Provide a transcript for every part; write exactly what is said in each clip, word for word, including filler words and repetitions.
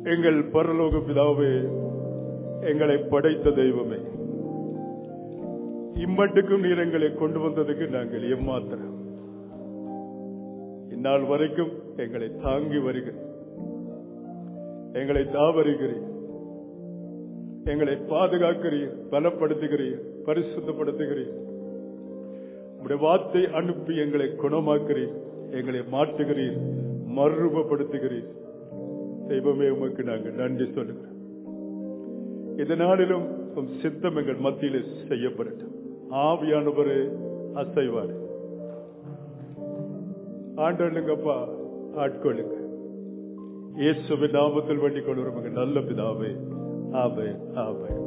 எங்கள் பரலோக பிதாவே, எங்களை படைத்த தெய்வமே, இம்மட்டுக்கும் நீர் எங்களை கொண்டு வந்ததுக்கு நாங்கள் எம்மாத்திரம். இந்நாள் வரைக்கும் எங்களை தாங்கி வருகிறேன், எங்களை தாவருகிறீர், எங்களை பாதுகாக்கிறீர், பலப்படுத்துகிறீர், பரிசுத்தப்படுத்துகிறீர். உம்முடைய வார்த்தை அனுப்பி எங்களை குணமாக்கிறீர், எங்களை மாற்றுகிறீர், மறுரூபப்படுத்துகிறீர். தெய்வமே, உமக்கு நாங்கள் நன்றி சொல்லுகிறோம். இந்த நாளிலும் உம் சித்தம் எங்கள் மத்தியில் செய்யப்படட்டும். ஆவியானவரே அசைவாடு ஆண்டவனுங்கப்பா, ஆட்கொள்ளுங்க. இயேசுவின் நாமத்தில் வேண்டிக் கொள்கிறோம் எங்கள் நல்ல பிதாவே. ஆமென், ஆமென்.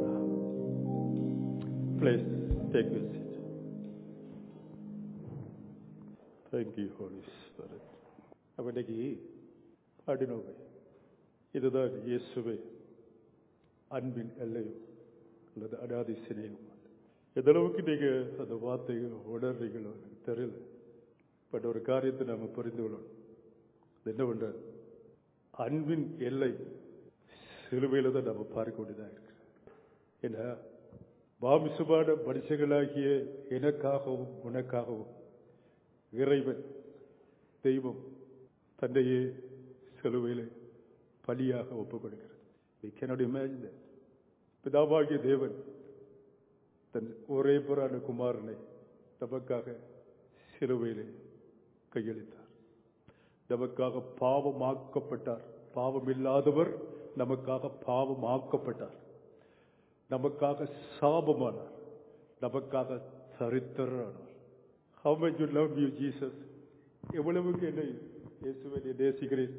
Please take your seat. Thank you, Holy Spirit. அவனுக்கு அடினோவை இதுதான் இயேசுவே அன்பின் எல்லையும் அல்லது அடாதி சினையும். எதளவுக்கு நீங்க அந்த வார்த்தைகள் உணர்றீங்களோ எனக்கு தெரியல. பட் ஒரு காரியத்தை நாம புரிந்து கொள்ளணும். என்ன பண்ற, அன்பின் எல்லை சிலுவையில தான் நம்ம பார்க்க வேண்டியதாக இருக்கு. ஏன்னா மாமிசமான மனுஷங்களாகிய எனக்காகவும் உனக்காகவும் இறைவன் தெய்வம் தன்னையே சிலுவையில பலியாக ஒப்புக் கொடுக்கிறது. We cannot imagine that. பிதாவாகிய தேவன் தன் ஒரே புறான குமாரனை நமக்காக சிலுவையிலே கையளித்தார். நமக்காக பாவமாக்கப்பட்டார். பாவம் இல்லாதவர் நமக்காக பாவமாக்கப்பட்டார். நமக்காக சாபமானார். நமக்காக சரித்திரனானார். How much you love you, Jesus. எவ்வளவுக்கு என்னை இயேசுவை நேசிக்கிறேன்.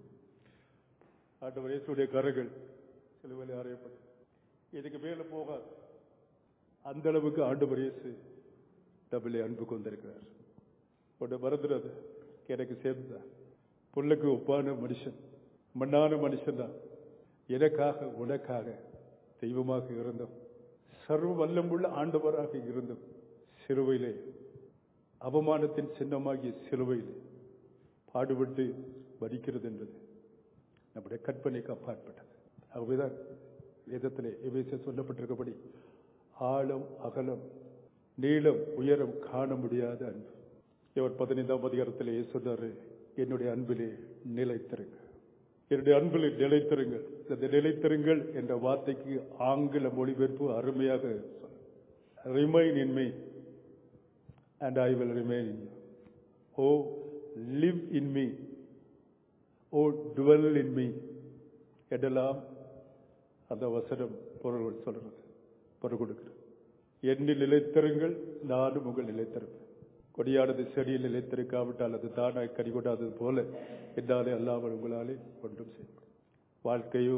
ஆண்டவர் இயேசுடைய கரங்கள் சிலுவையிலே அறையப்பட்டது. இதுக்கு மேல போகாது. அந்த அளவுக்கு ஆண்டவர் இயேசு நம்மளை அன்பு கொண்டிருக்கிறார். உன்னை மறந்துடாது, எனக்கு சேர்ந்தார். புல்லுக்கு ஒப்பான மனுஷன், மண்ணான மனுஷன் தான் எனக்காக உனக்காக தெய்வமாக இருந்தோம். சர்வ வல்லமுள்ள ஆண்டவராக இருந்தோம். சிலுவையிலே அவமானத்தின் சின்னமாகிய சிலுவையிலே பாடுபட்டு மரிக்கிறது என்பது நம்முடைய கற்பனைக்கு அப்பாற்பட்டது. ஆகவேதான் வேதத்திலே எபேசியர் சொல்லப்பட்டிருக்கபடி ஆழம் அகலம் நீளம் உயரம் காண முடியாத அன்பு. இவர் பதினைந்தாம் அதிகாரத்திலே சொன்னாரு, என்னுடைய அன்பிலே நிலைத்திருங்க, என்னுடைய அன்பிலே நிலைத்திருங்கள். இந்த நிலைத்திருங்கள் என்ற வார்த்தைக்கு ஆங்கில மொழிபெயர்ப்பு அருமையாக remain in me and I will remain in you. Oh, live in me. Oh, dwell in me. என்றெல்லாம் அந்த வசனம் பொருள் சொல்றது, பொருள் கொடுக்கிறது. என்னில் நிலைத்திருங்கள், நானும் உங்கள் நிலைத்திருப்பேன். கொடியானது செடியில் நிலைத்திருக்காவிட்டால் அது தானாய் கனி கொடாதது போல என்னாலே அல்லாமல் உங்களாலே ஒன்றும் செய்யப்படும். வாழ்க்கையோ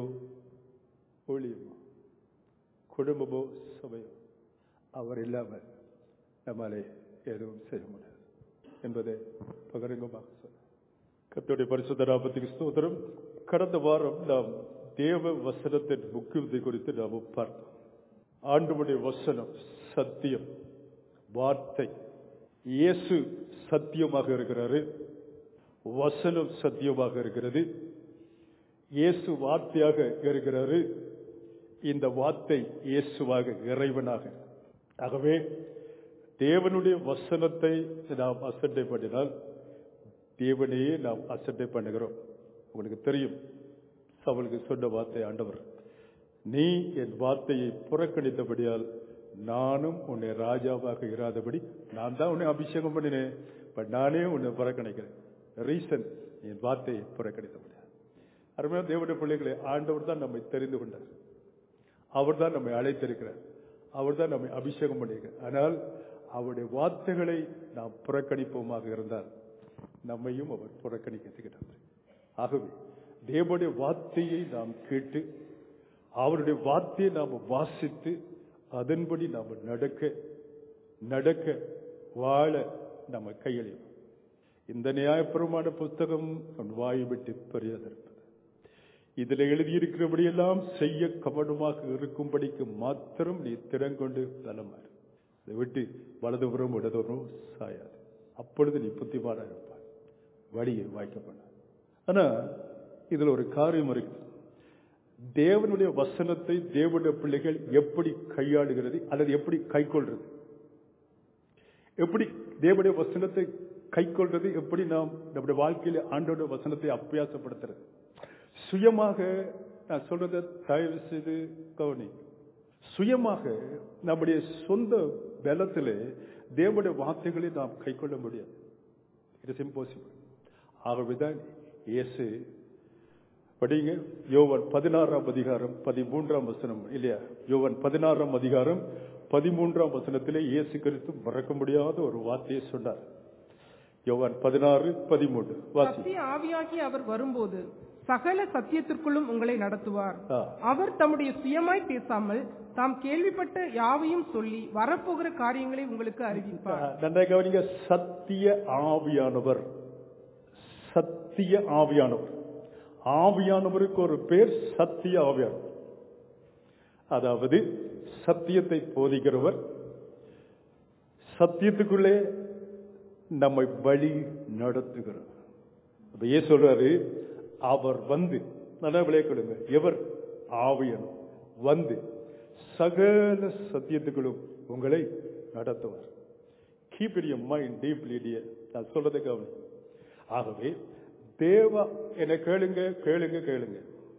ஊழியமோ குடும்பமோ சபையோ அவர் இல்லாமல் நம்மாலே எதுவும் செய்ய முடியாது என்பதை பகிரங்கமாக சொல்ல. கர்த்தருடைய பரிசுத்த நாமத்துக்கு ஸ்தோத்திரம். கடந்த வாரம் நாம் தேவ வசனத்தின் முக்கியத்தை குறித்து நாம் பார்த்தோம். ஆண்டவருடைய வசனம் சத்தியம், வார்த்தை. இயேசு சத்தியமாக இருக்கிறாரு, வசனம் சத்தியமாக இருக்கிறது. இயேசு வார்த்தையாக இருக்கிறாரு, இந்த வார்த்தை இயேசுவாக இறைவனாக. ஆகவே தேவனுடைய வசனத்தை நாம் அசட்டை பண்ணினால் தேவனையே நாம் அசட்டை பண்ணுகிறோம். உங்களுக்கு தெரியும், அவளுக்கு சொன்ன வார்த்தை ஆண்டவர், நீ என் வார்த்தையை புறக்கணித்தபடியால் நானும் உன்னை ராஜாவாக இராதபடி, நான் தான் உன்னை அபிஷேகம் பண்ணினேன், பட் நானே உன்னை புறக்கணிக்கிறேன். ரீசன், என் வார்த்தையை புறக்கணித்தபடியால். அருமையான தேவனுடைய பிள்ளைகளை, ஆண்டவர் தான் நம்மை தெரிந்து கொண்டார், அவர் தான் நம்மை அழைத்திருக்கிறார், அவர் தான் நம்மை அபிஷேகம் பண்ணியிருக்கிறார். ஆனால் அவருடைய வார்த்தைகளை நாம் புறக்கணிப்போமாக இருந்தால் நம்மையும் அவர் புறக்கணிக்கிறார். ஆகவே தேவனுடைய வார்த்தையை நாம் கேட்டு அவருடைய வார்த்தையை நாம் வாசித்து அதன்படி நாம் நடக்க நடக்க வாழ நம்ம கையளியும். இந்த நியாயப்பிரமாண புஸ்தகம் நம் வாயை விட்டு பெரியாதிருப்பது, இதில் எழுதியிருக்கிறபடியெல்லாம் செய்ய கவனமாக இருக்கும்படிக்கு மாத்திரம் நீ திறங்கொண்டு பலமாறு, அதை விட்டு வலதுபுறம் இடதுபுறம் சாயாது, அப்பொழுது நீ புத்திமானா இருப்பாய், வழியை வாய்க்கப்பட. ஆனா இதுல ஒரு காரியம் இருக்கு. தேவனுடைய வசனத்தை தேவனுடைய பிள்ளைகள் எப்படி கையாளுகிறது அல்லது எப்படி கைக்கொள்றது, எப்படி தேவனுடைய வசனத்தை கைக்கொள்றது, எப்படி நாம் நம்முடைய வாழ்க்கையில ஆண்டோட வசனத்தை அபியாசப்படுத்துறது. சுயமாக நான் சொல்றதை தயவு செய்து கவனி. சுயமாக நம்முடைய சொந்த பலத்திலே தேவனுடைய வார்த்தைகளை நாம் கைக்கொள்ள முடியாது. It is impossible. ஆகவேதான் இயேசு படிங்க, யோவான் பதினாறாம் அதிகாரம் பதிமூன்றாம் வசனம் இல்லையா? யோவான் பதினாறாம் அதிகாரம் பதிமூன்றாம் வசனத்திலே இயேசு கிறிஸ்து மறக்க முடியாத ஒரு வார்த்தையை சொன்னார். யோவான் பதினாறு பதிமூன்று. சத்திய ஆவியாகி அவர் வரும்போது சகல சத்தியத்திற்குள்ளும் உங்களை நடத்துவார். அவர் தம்முடைய சுயமாய் பேசாமல் தாம் கேள்விப்பட்ட யாவையும் சொல்லி வரப்போகிற காரியங்களை உங்களுக்கு அறிவிப்பார். நன்றாக கவனிங்க. சத்திய ஆவியானவர், சத்திய ஆவியானவர். ஆவியானவருக்கு ஒரு பேர் சத்திய ஆவியானவர். அதாவது சத்தியத்தை போதிக்கிறவர், சத்தியத்துக்குள்ளே நம்மை வழி நடத்துகிறார். ஏன் சொல்றாரு? அவர் வந்து, நல்லா விளையாடுங்க, எவர்? ஆவியானவர் வந்து சகல சத்தியத்துக்குள்ளும் உங்களை நடத்துவார். Keep it your mind deeply dear. நான் சொல்றதை கவனி. ஆகவே தேவ என கேளுங்க கேளுங்க கேளுங்க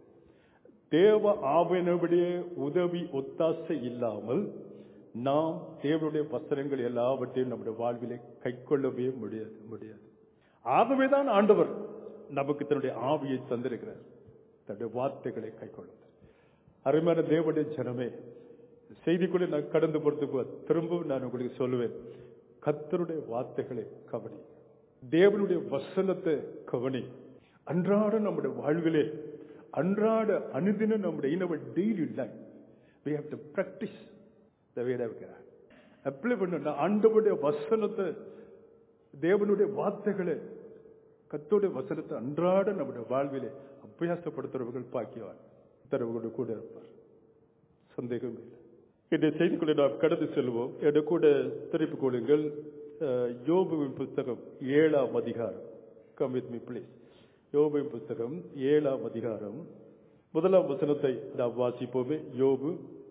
தேவ ஆவியினுடைய உதவி ஒத்தாசை இல்லாமல் நாம் தேவனுடைய வசனங்கள் எல்லாவற்றையும் நம்முடைய வாழ்விலே கைக்கொள்ளவே முடியாது முடியாது ஆகவேதான் ஆண்டவர் நமக்கு தன்னுடைய ஆவியை தந்திருக்கிறார், தன்னுடைய வார்த்தைகளை கைக்கொள்ளும். அருமையான தேவனுடைய ஜனமே, செய்திக்குள்ளே நான் கடந்து போறதுக்கு திரும்பவும் நான் உங்களுக்கு சொல்லுவேன், கர்த்தருடைய வார்த்தைகளை கவனி, தேவனுடைய வசனத்தை கவனி. அன்றாட நம்முடைய வாழ்விலே, அன்றாட அனுதினம் நம்முடைய in our daily life we have to practice the way of God. Apply பண்ண ஆண்டவருடைய வசனத்தை, தேவனுடைய வார்த்தைகளை, கர்த்தருடைய வசனத்தை அன்றாட நம்முடைய வாழ்விலே அபியாசப்படுத்துறவர்கள் பாக்கியவான். தரவர்களோடு கூட இருப்பார், சந்தேகம் இல்லை. இந்த செய்திக்குள்ளே நாம் கடந்து செல்வோம். என கூட திருப்பிக் கொள்ளுங்கள். யோபுவின் புஸ்தகம் ஏழாம் அதிகாரம். Come with me please. யோபுவின் புஸ்தகம் ஏழாம் அதிகாரம் முதலாம் வசனத்தை நாம் வாசிப்போமே. யோபு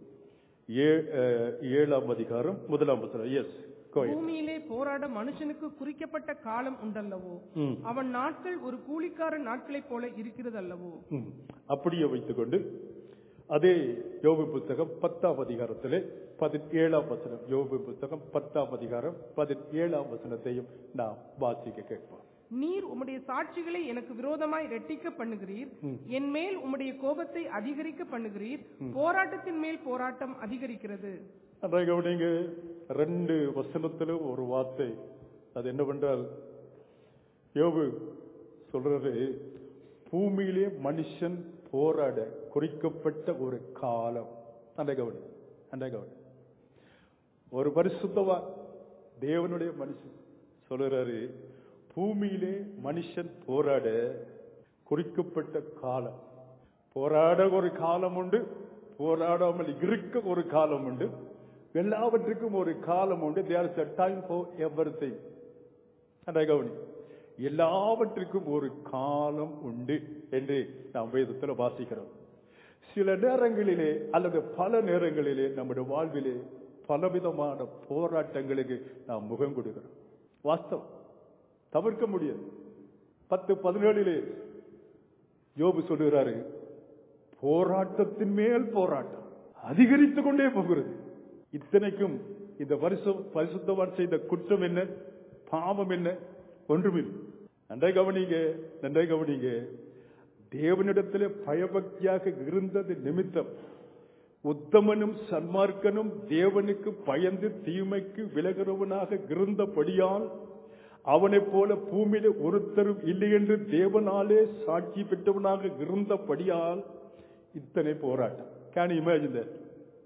ஏழாம் அதிகாரம் முதலாம் வசனம். எஸ். பூமியிலே போராட மனுஷனுக்கு குறிக்கப்பட்ட காலம் உண்டல்லவோ, அவன் நாட்கள் ஒரு கூலிக்காரன் நாட்களைப் போல இருக்கிறது அல்லவோ. அப்படியே வைத்துக் கொண்டு அதே யோபு புத்தகம் பத்தாம் அதிகாரத்திலே பதினேழாம் வசனம். யோபு புத்தகம் பத்தாம் அதிகாரம் பதினேழாம் வசனத்தையும் நாம் வாசிக்க கேட்போம். நீர் உம்முடைய சாட்சிகளை எனக்கு விரோதமாய் ரெட்டிக்க பண்ணுகிறீர், என் மேல் உம்முடைய கோபத்தை அதிகரிக்க பண்ணுகிறீர், போராட்டத்தின் மேல் போராட்டம் அதிகரிக்கிறது. கவனிங்க, ரெண்டு வசனத்திலும் ஒரு வார்த்தை. அது என்னவென்றால், யோபு சொல்றது, பூமியிலே மனுஷன் போராட குறிக்கப்பட்ட ஒரு காலம். அந்த கவனி அந்த கவனி ஒரு பரிசுத்தவா தேவனுடைய மனுஷன் சொல்றாரு, பூமியிலே மனுஷன் போராட குறிக்கப்பட்ட காலம். போராட ஒரு காலம் உண்டு, போராடாமல் இருக்க ஒரு காலம் உண்டு, எல்லாவற்றுக்கும் ஒரு காலம் உண்டு. There is a time for everything. அந்த கவனி, எல்லாவற்றுக்கும் ஒரு காலம் உண்டு என்று நாம் வேதத்தில் வாசிக்கிறோம். சில நேரங்களிலே அல்லது பல நேரங்களிலே நம்முடைய வாழ்விலே பலவிதமான போராட்டங்களுக்கு நாம் முகம் கொடுக்கிறோம். வாஸ்தவம், தவிர்க்க முடியாது. பத்து பதினேழிலே யோபு சொல்லுகிறாரு, போராட்டத்தின் மேல் போராட்டம் அதிகரித்துக் கொண்டே போகிறது. இத்தனைக்கும் இந்த வருஷம் பரிசுத்தவான் செய்த குற்றம் என்ன, பாவம் என்ன? ஒன்றுமில்லை. நன்றை கவனிங்க நன்றை கவனிங்க தேவனிடத்திலே பயபக்தியாக இருந்தது நிமித்தம் உத்தமனும் சன்மார்க்கனும் தேவனுக்கு பயந்து தீமைக்கு விலகிறவனாக இருந்தபடியால் அவனைப் போல பூமியிலே ஒருத்தரும் இல்லை என்று தேவனாலே சாட்சி பெற்றவனாக இருந்தபடியால் இத்தனை போராட்டம். Can you imagine that?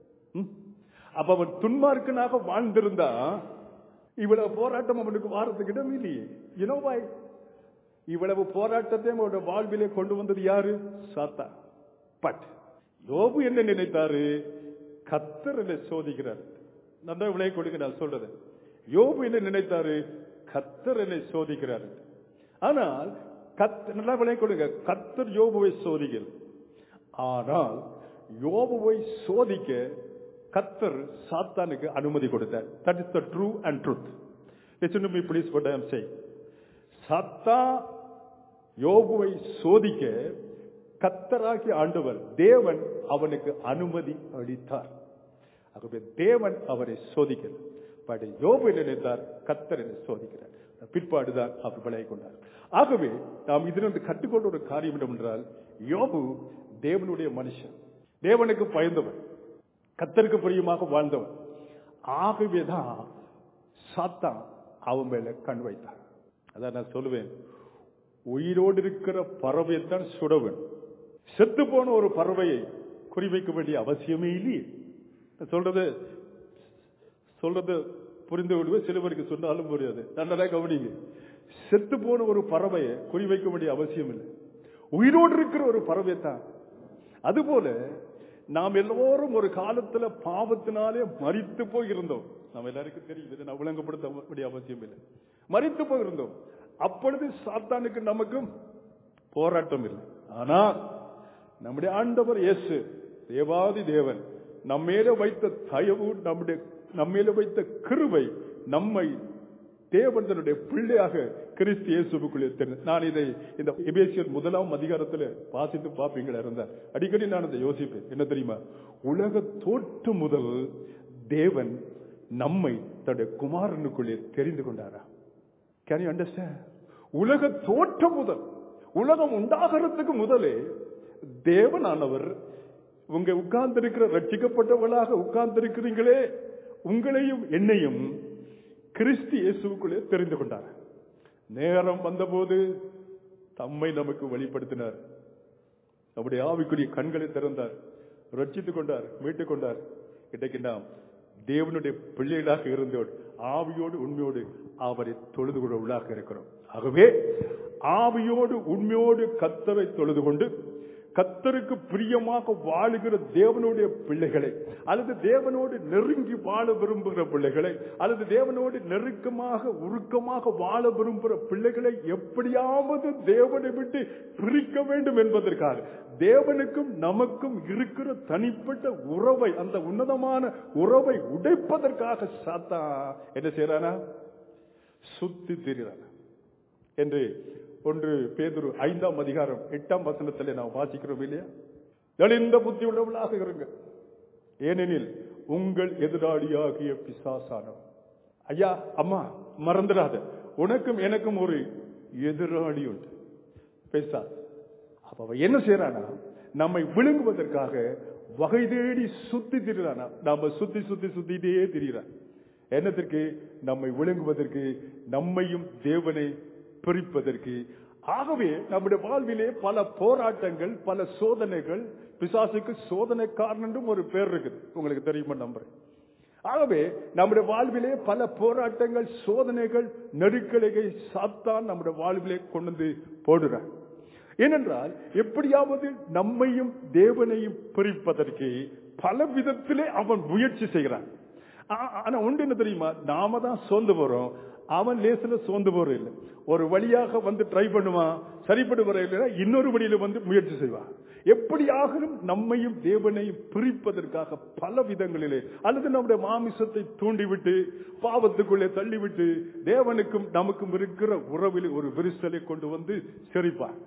அப்ப அவன் துன்மார்க்கனாக வாழ்ந்திருந்தா இவ்வளவு போராட்டம் அவனுக்கு வாரத்துக்கு இடம் இல்லையே. You know why? இவ்வளவு போராட்டத்தை அவனுடைய வாழ்விலே கொண்டு வந்தது யாரு? சாத்தான். பட் யோபு என்ன நினைத்தாரு? கர்த்தர் என்னை சோதிக்கிறார். நல்லா விளைய கொடுக்க நான் சொல்றது. யோபு என்ன நினைத்தாரு? கர்த்தர் என்னை சோதிக்கிறார். ஆனால் நல்லா விளைய கொடுங்க, கர்த்தர் யோபுவை சோதிக்கிறது. ஆனால் யோபுவை சோதிக்க கர்த்தர் சாத்தானுக்கு அனுமதி கொடுத்தார். That is the true and truth. Listen to me please what I am saying. சாத்தான் யோபுவை சோதிக்க கர்த்தராகிய ஆண்டவர் தேவன் அவனுக்கு அனுமதி அளித்தார். ஆகவே தேவன் அவரை சோதிக்கிறார். பட் யோபு நினைத்தார் கர்த்தர் என்னை சோதிக்கிறார். பிற்பாடுதான் அவர் விலகி கொண்டார். ஆகவே நாம் இதிலிருந்து கற்றுக்கொண்ட ஒரு காரியம் என்னவென்றால், யோபு தேவனுடைய மனுஷன், தேவனுக்கு பயந்தவன், கர்த்தருக்கு பிரியமாக வாழ்ந்தவன். ஆகவேதான் சாத்தான் அவன் மேல கண் வைத்தார். அதான் நான் சொல்லுவேன், உயிரோடு இருக்கிற பறவையைத்தான் சுடவன், செத்து போன ஒரு பறவையை குறிவைக்க வேண்டிய அவசியமே இல்லையே. சொல்றது சொல்றது புரிந்து விடுவேன், சிலவருக்கு சொன்னாலும் புரியாது. நல்லா கவனிங்க, செத்து போன ஒரு பறவையை குறிவைக்க வேண்டிய அவசியம் இல்லை, உயிரோடு இருக்கிற ஒரு பறவையைத்தான். அதுபோல நாம் எல்லோரும் ஒரு காலத்துல பாவத்தினாலே மரித்து போயிருந்தோம். நம்ம எல்லாருக்கும் தெரியும், இதை நான் விளங்கப்படுத்த வேண்டிய அவசியம் இல்லை. மரித்து போயிருந்தோம். அப்பொழுது சாத்தானுக்கு நமக்கும் போராட்டம் இல்லை. ஆனா நம்முடைய ஆண்டவர் இயேசு தேவாதி தேவன் நம்மேல வைத்த தயவு, நம்முடைய நம்மேல வைத்த கிருபை நம்மை தேவன் தன்னுடைய பிள்ளையாக கிறிஸ்து இயேசுவுக்குள்ளே தெரிந்து. நான் இதை இந்த எபேசியர் முதலாம் அதிகாரத்தில் வாசித்து பார்ப்பீங்களா இருந்தார் அடிக்கடி நான் அதை யோசிப்பேன். என்ன தெரியுமா, உலக தோற்று முதல் தேவன் நம்மை தன்னுடைய குமாரனுக்குள்ளே தெரிந்து கொண்டாரா? Can you understand? உலக தோற்றம் முதல், உலகம் உண்டாகிறதுக்கு முதலே தேவனானவர் உங்க உட்கார்ந்திருக்கிற ரட்சிக்கப்பட்டவர்களாக உட்கார்ந்திருக்கிறீங்களே, உங்களையும் என்னையும் கிறிஸ்து இயேசுவுக்குள்ளே தெரிந்து கொண்டார். நேரம் வந்தபோது தம்மை நமக்கு வெளிப்படுத்தினார். நம்முடைய ஆவிக்குரிய கண்களை திறந்தார், ரட்சித்துக் கொண்டார், மீட்டுக் கொண்டார். இன்றைக்கு நாம் தேவனுடைய பிள்ளைகளாக இருந்தோடு ஆவியோடு உண்மையோடு அவரை தொழுது கொள்ளவர்களாக இருக்கிறோம். ஆகவே ஆவியோடு உண்மையோடு கர்த்தரை தொழுது கொண்டு கர்த்தருக்கு பிரியமாக வாழுகிற தேவனுடைய பிள்ளைகளை, அல்லது தேவனோடு நெருங்கி வாழ விரும்புகிற பிள்ளைகளை, அல்லது தேவனோடு நெருக்கமாக உருக்கமாக வாழ விரும்புகிற பிள்ளைகளை எப்படியாவது தேவனை விட்டு பிரிக்க வேண்டும் என்பதற்காக, தேவனுக்கும் நமக்கும் இருக்கிற தனிப்பட்ட உறவை, அந்த உன்னதமான உறவை உடைப்பதற்காக சாத்தான் என்ன செய்யறானா, சுத்தி திரிறான் என்று ஒன்று பேதுரு ஐந்தாம் அதிகாரம் எட்டாம் வசனத்திலே நாம் வாசிக்கிறோம் இல்லையா? தெளிந்த புத்தி உள்ளவர்களாக இருங்க, ஏனெனில் உங்கள் எதிராளியாகிய பிசாசானவன். ஐயா அம்மா மறந்துடாத, உனக்கும் எனக்கும் ஒரு எதிராளி உண்டு, பிசாசு. அப்ப அவன் என்ன செய்யறானா, நம்மை விழுங்குவதற்காக வகை தேடி சுத்தி திரிறானா. நாம சுத்தி சுத்தி சுத்திட்டே திரிறான். என்னத்திற்கு? நம்மை விழுங்குவதற்கு, நம்மையும் தேவனை பிரிப்பதற்கு. ஆகவே நம்முடைய வாழ்விலே பல போராட்டங்கள், பல சோதனைகள். பிசாசுக்கு சோதனைக்காரன் என்றும் ஒரு பேர் இருக்குது, உங்களுக்கு தெரியுமா நம்புறேன். ஆகவே நம்முடைய வாழ்விலே பல போராட்டங்கள், சோதனைகள், நெருக்கடிகளை சாத்தான் நம்முடைய வாழ்விலே கொண்டு வந்து போடுறான். ஏனென்றால் எப்படியாவது நம்மையும் தேவனையும் பிரிப்பதற்கு பல விதத்திலே அவன் முயற்சி செய்கிறான். ஆனா ஒன்று என்ன தெரியுமா, நாம தான் சோர்ந்து போறோம், அவன் லேசில சோர்ந்து போற இல்லை. ஒரு வழியாக வந்து ட்ரை பண்ணுவான், சரிப்படு வர இல்லைன்னா இன்னொரு வழியில வந்து முயற்சி செய்வான். எப்படியாகலும் நம்மையும் தேவனையும் பிரிப்பதற்காக பல விதங்களிலே, அல்லது நம்முடைய மாமிசத்தை தூண்டிவிட்டு பாவத்துக்குள்ளே தள்ளிவிட்டு தேவனுக்கும் நமக்கும் இருக்கிற உறவில் ஒரு விரிசலை கொண்டு வந்து சிரிப்பான்.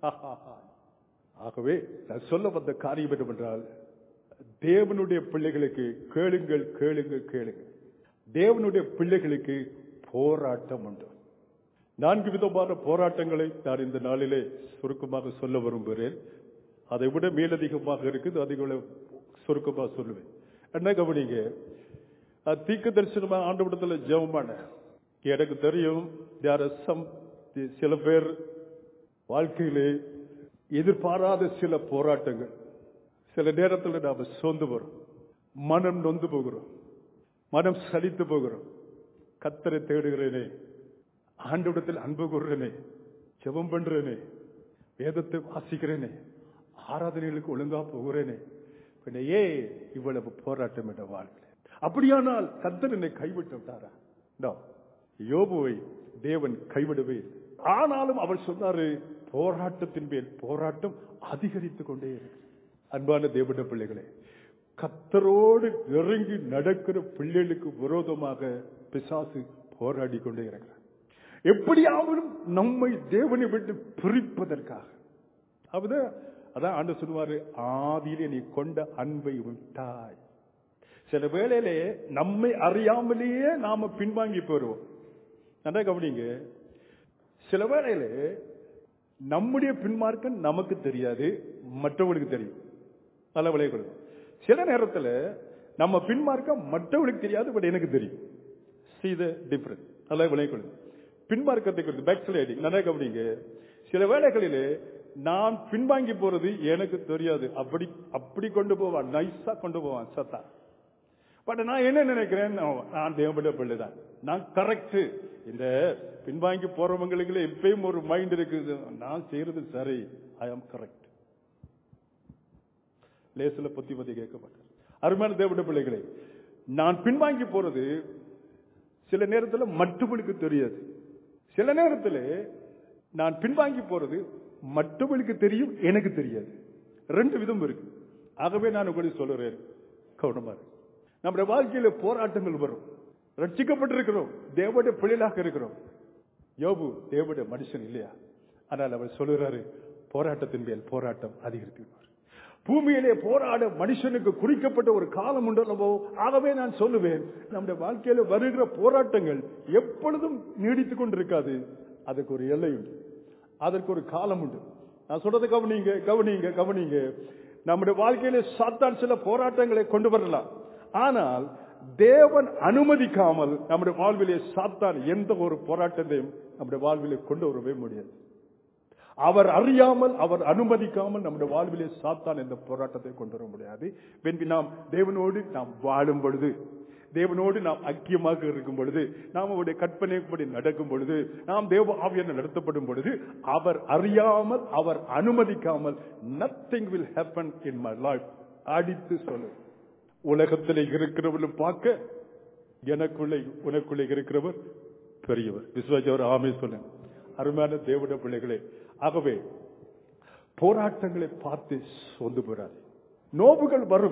ஆகவே நான் சொல்ல வந்த காரியம் என்னவென்றால், தேவனுடைய பிள்ளைகளுக்கு கேளுங்கள் கேளுங்கள் கேளுங்கள், தேவனுடைய பிள்ளைகளுக்கு போராட்டம் உண்டு. நான்கு விதமான போராட்டங்களை நான் இந்த நாளிலே சுருக்கமாக சொல்ல விரும்புகிறேன். அதை விட மேலதிகமாக இருக்குது, அதிக சுருக்கமாக சொல்லுவேன். என்ன கவனிங்க, தீர்க்க தரிசனமா ஆண்டவரிடத்தில் ஜெபமான எனக்கு தெரியும், சில பேர் வாழ்க்கையிலே எதிர்பாராத சில போராட்டங்கள், சில நேரத்தில் நாம சோர்ந்து போறோம், மனம் நொந்து போகிறோம், மனம் சலித்து போகிறோம். கர்த்தரை தேடுகிறேனே, ஆண்டவரிடத்தில் அன்பு கூறுகிறேனே, ஜெபம் பண்றேனே, வேதத்தை வாசிக்கிறேனே, ஆராதனைகளுக்கு ஒழுங்கா போகிறேனே, ஏ இவ்வளவு போராட்டம் என்ற வாழ்க்கை. அப்படியானால் கர்த்தர் என்னை கைவிட்டு விட்டாரா? யோபுவை தேவன் கைவிடவே இல்லை. ஆனாலும் அவர் சொன்னாரு, போராட்டத்தின் மேல் போராட்டம் அதிகரித்துக் கொண்டே இருக்கு. அன்பான தேவனுடைய பிள்ளைகளே, கர்த்தரோடு நெருங்கி நடக்கிற பிள்ளைகளுக்கு விரோதமாக பிசாசு போராடி கொண்டே இருக்கிறார். எப்படியாவது நம்மை தேவனை விட்டு பிரிப்பதற்காக. அப்படிதான் அதான் ஆண்டவர் சொல்லுவாரு, ஆதியிலே நீ கொண்ட அன்பை விட்டாய். சில வேளையிலே நம்மை அறியாமலேயே நாம பின்வாங்கி போயிருவோம். நல்லா கவனிங்க, சில வேளையிலே நம்முடைய பின்மார்க்கம் நமக்கு தெரியாது, மற்றவர்களுக்கு தெரியும். நல்ல விளைவுகள். சில நேரத்தில் நம்ம பின்மார்க்கம் மற்றவர்களுக்கு தெரியாது, பட் எனக்கு தெரியும். See the difference. நல்ல விளைவுகள். பின்மார்க்கத்தை குறித்து பேக் ஸ்லைடிங் நல்லா கவனிங்க. சில வேளைகளிலே நான் பின்வாங்கி போறது எனக்கு தெரியாது, அப்படி அப்படி கொண்டு போவான், நைஸா கொண்டு போவான் சத்தா. பட் நான் என்ன நினைக்கிறேன், நான் தேவனுடைய பிள்ளைதான், நான் கரெக்ட். இந்த பின்வாங்கி போறவங்களுக்கு எப்பயும் ஒரு மைண்ட் இருக்குது, நான் செய்யறது சரி, ஐ ஆம் கரெக்ட். லேசில பத்தி பத்தி கேட்க மாட்டேன். அருமையான தேவனுடைய பிள்ளைகளே, நான் பின்வாங்கி போறது சில நேரத்தில் மற்றவர்களுக்கு தெரியாது. சில நேரத்தில் நான் பின்வாங்கி போறது மற்றவர்களுக்கு தெரியும், எனக்கு தெரியாது. ரெண்டு விதம் இருக்கு. ஆகவே நான் உங்களுக்கு சொல்றேன், கவனமா இருக்கு. நம்முடைய வாழ்க்கையில போராட்டங்கள் வரும். ரட்சிக்கப்பட்டிருக்கிறோம், தேவனுடைய பிள்ளைகளாக இருக்கிறோம். யோபு தேவனுடைய மனுஷன் இல்லையா? ஆனால் அவர் சொல்லுறாரு, போராட்டத்தின் மேல் போராட்டம் அதிகரித்து பூமியிலே போராட மனுஷனுக்கு குறிக்கப்பட்ட ஒரு காலம் உண்டல்லவோ. ஆகவே நான் சொல்லுவேன், நம்முடைய வாழ்க்கையில வருகிற போராட்டங்கள் எப்பொழுதும் நீடித்துக் கொண்டிருக்காது. அதுக்கு ஒரு எல்லை உண்டு, அதற்கு ஒரு காலம் உண்டு. நான் சொல்றது கவனிங்க கவனிங்க கவனிங்க. நம்முடைய வாழ்க்கையில சாத்தான் சில போராட்டங்களை கொண்டு வரலாம், ஆனால் தேவன் அனுமதிக்காமல் நம்முடைய வாழ்விலே சாத்தான் எந்த ஒரு போராட்டத்தையும் நம்முடைய வாழ்விலே கொண்டு வரவே முடியாது. அவர் அறியாமல், அவர் அனுமதிக்காமல் நம்முடைய வாழ்விலே சாத்தான் எந்த போராட்டத்தை கொண்டு வர முடியாது. நாம் தேவனோடு நாம் வாழும் பொழுது, தேவனோடு நாம் ஐக்கியமாக இருக்கும் பொழுது, நாம் அவருடைய கற்பனைப்படி நடக்கும் பொழுது, நாம் தேவ ஆவியால் நடத்தப்படும் பொழுது, அவர் அறியாமல், அவர் அனுமதிக்காமல் nothing will happen in my life. அடித்து சொல்லு. உலகத்தில் இருக்கிறவர்களும் பார்க்க எனக்குள்ளே உனக்குள்ளே இருக்கிறவர் பெரியவர். விசுவாசவர் ஆமே சொல்லுங்க. அருமையான தேவனுடைய பிள்ளைகளே, ஆகவே போராட்டங்களை பார்த்து சொந்து போறாரு. நோவுகள் வரும்,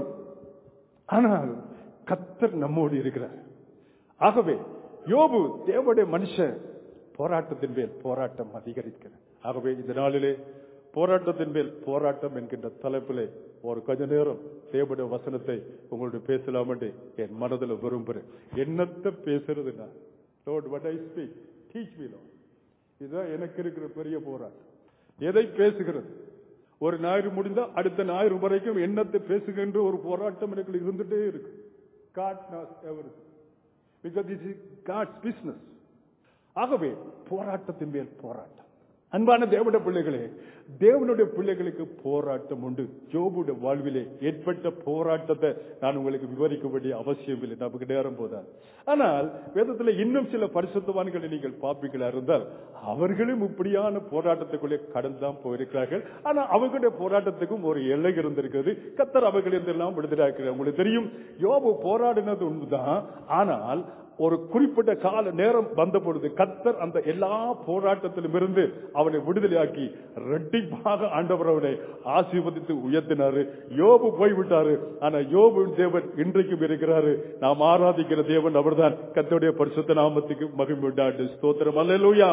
ஆனால் கர்த்தர் நம்மோடு இருக்கிறார். ஆகவே யோபு தேவனுடைய மனுஷன், போராட்டத்தின் மேல் போராட்டம் அதிகரிக்கிறார். ஆகவே இந்த நாளிலே போராட்டத்தின் மேல் போராட்டம் என்கின்ற தலைப்பிலே ஒரு கொஞ்ச நேரம் தேவனுடைய வசனத்தை உங்களுடைய பேசலாம் என்று என் மனதில் விரும்புகிறேன். என்னத்தை பேசுறதுன்னா, Lord, what I speak, teach me, Lord. இதுதான் எனக்கு இருக்கிற பெரிய போராட்டம். எதை பேசுகிறது? ஒரு ஞாயிறு முடிந்தா அடுத்த ஞாயிறு வரைக்கும் என்னத்தை பேசுகின்ற ஒரு போராட்டம் எனக்கு இருந்துட்டே இருக்கு. God knows everything, because this is God's business. ஆகவே போராட்டத்தின் மேல் போராட்டம். அன்பான தேவனுடைய பிள்ளைகளே, தேவனுடைய பிள்ளைகளுக்கு போராட்டம் உண்டு. யோபுடைய வாழ்விலே ஏற்பட்ட போராட்டத்தை நான் உங்களுக்கு விவரிக்க வேண்டிய அவசியம் இல்லை, நமக்கு நேரம் போதாது. ஆனால் வேதத்தில் இன்னும் சில பரிசுத்தவான்களை நீங்கள் பார்ப்பீங்களா இருந்தால், அவர்களும் இப்படியான போராட்டத்துக்குள்ளே கடந்துதான் போயிருக்கிறார்கள். ஆனால் அவர்களுடைய போராட்டத்துக்கும் ஒரு எல்லை இருந்திருக்கிறது. கர்த்தர் அவர்களிருந்தெல்லாம் விடுதலாக்கிறார். உங்களுக்கு தெரியும், யோபு போராடினது உண்மைதான். ஆனால் ஒரு குறிப்பிட்ட கால நேரம் வந்த பொழுது கர்த்தர் அந்த எல்லா போராட்டத்திலும் இருந்து அவனை விடுதலையாக்கி ரெட்டிப்பாக ஆண்டவர் அவனை ஆசீர்வதித்து உயர்த்தினாரு. யோபு போய்விட்டாரு, ஆனா யோபு தேவன் இன்றைக்கும் இருக்கிறாரு. நாம் ஆராதிக்கிற தேவன் அவர்தான். கர்த்தருடைய பரிசுத்த நாமத்துக்கு மகிமை உண்டாட்டு. ஸ்தோத்திரம். அல்லேலூயா.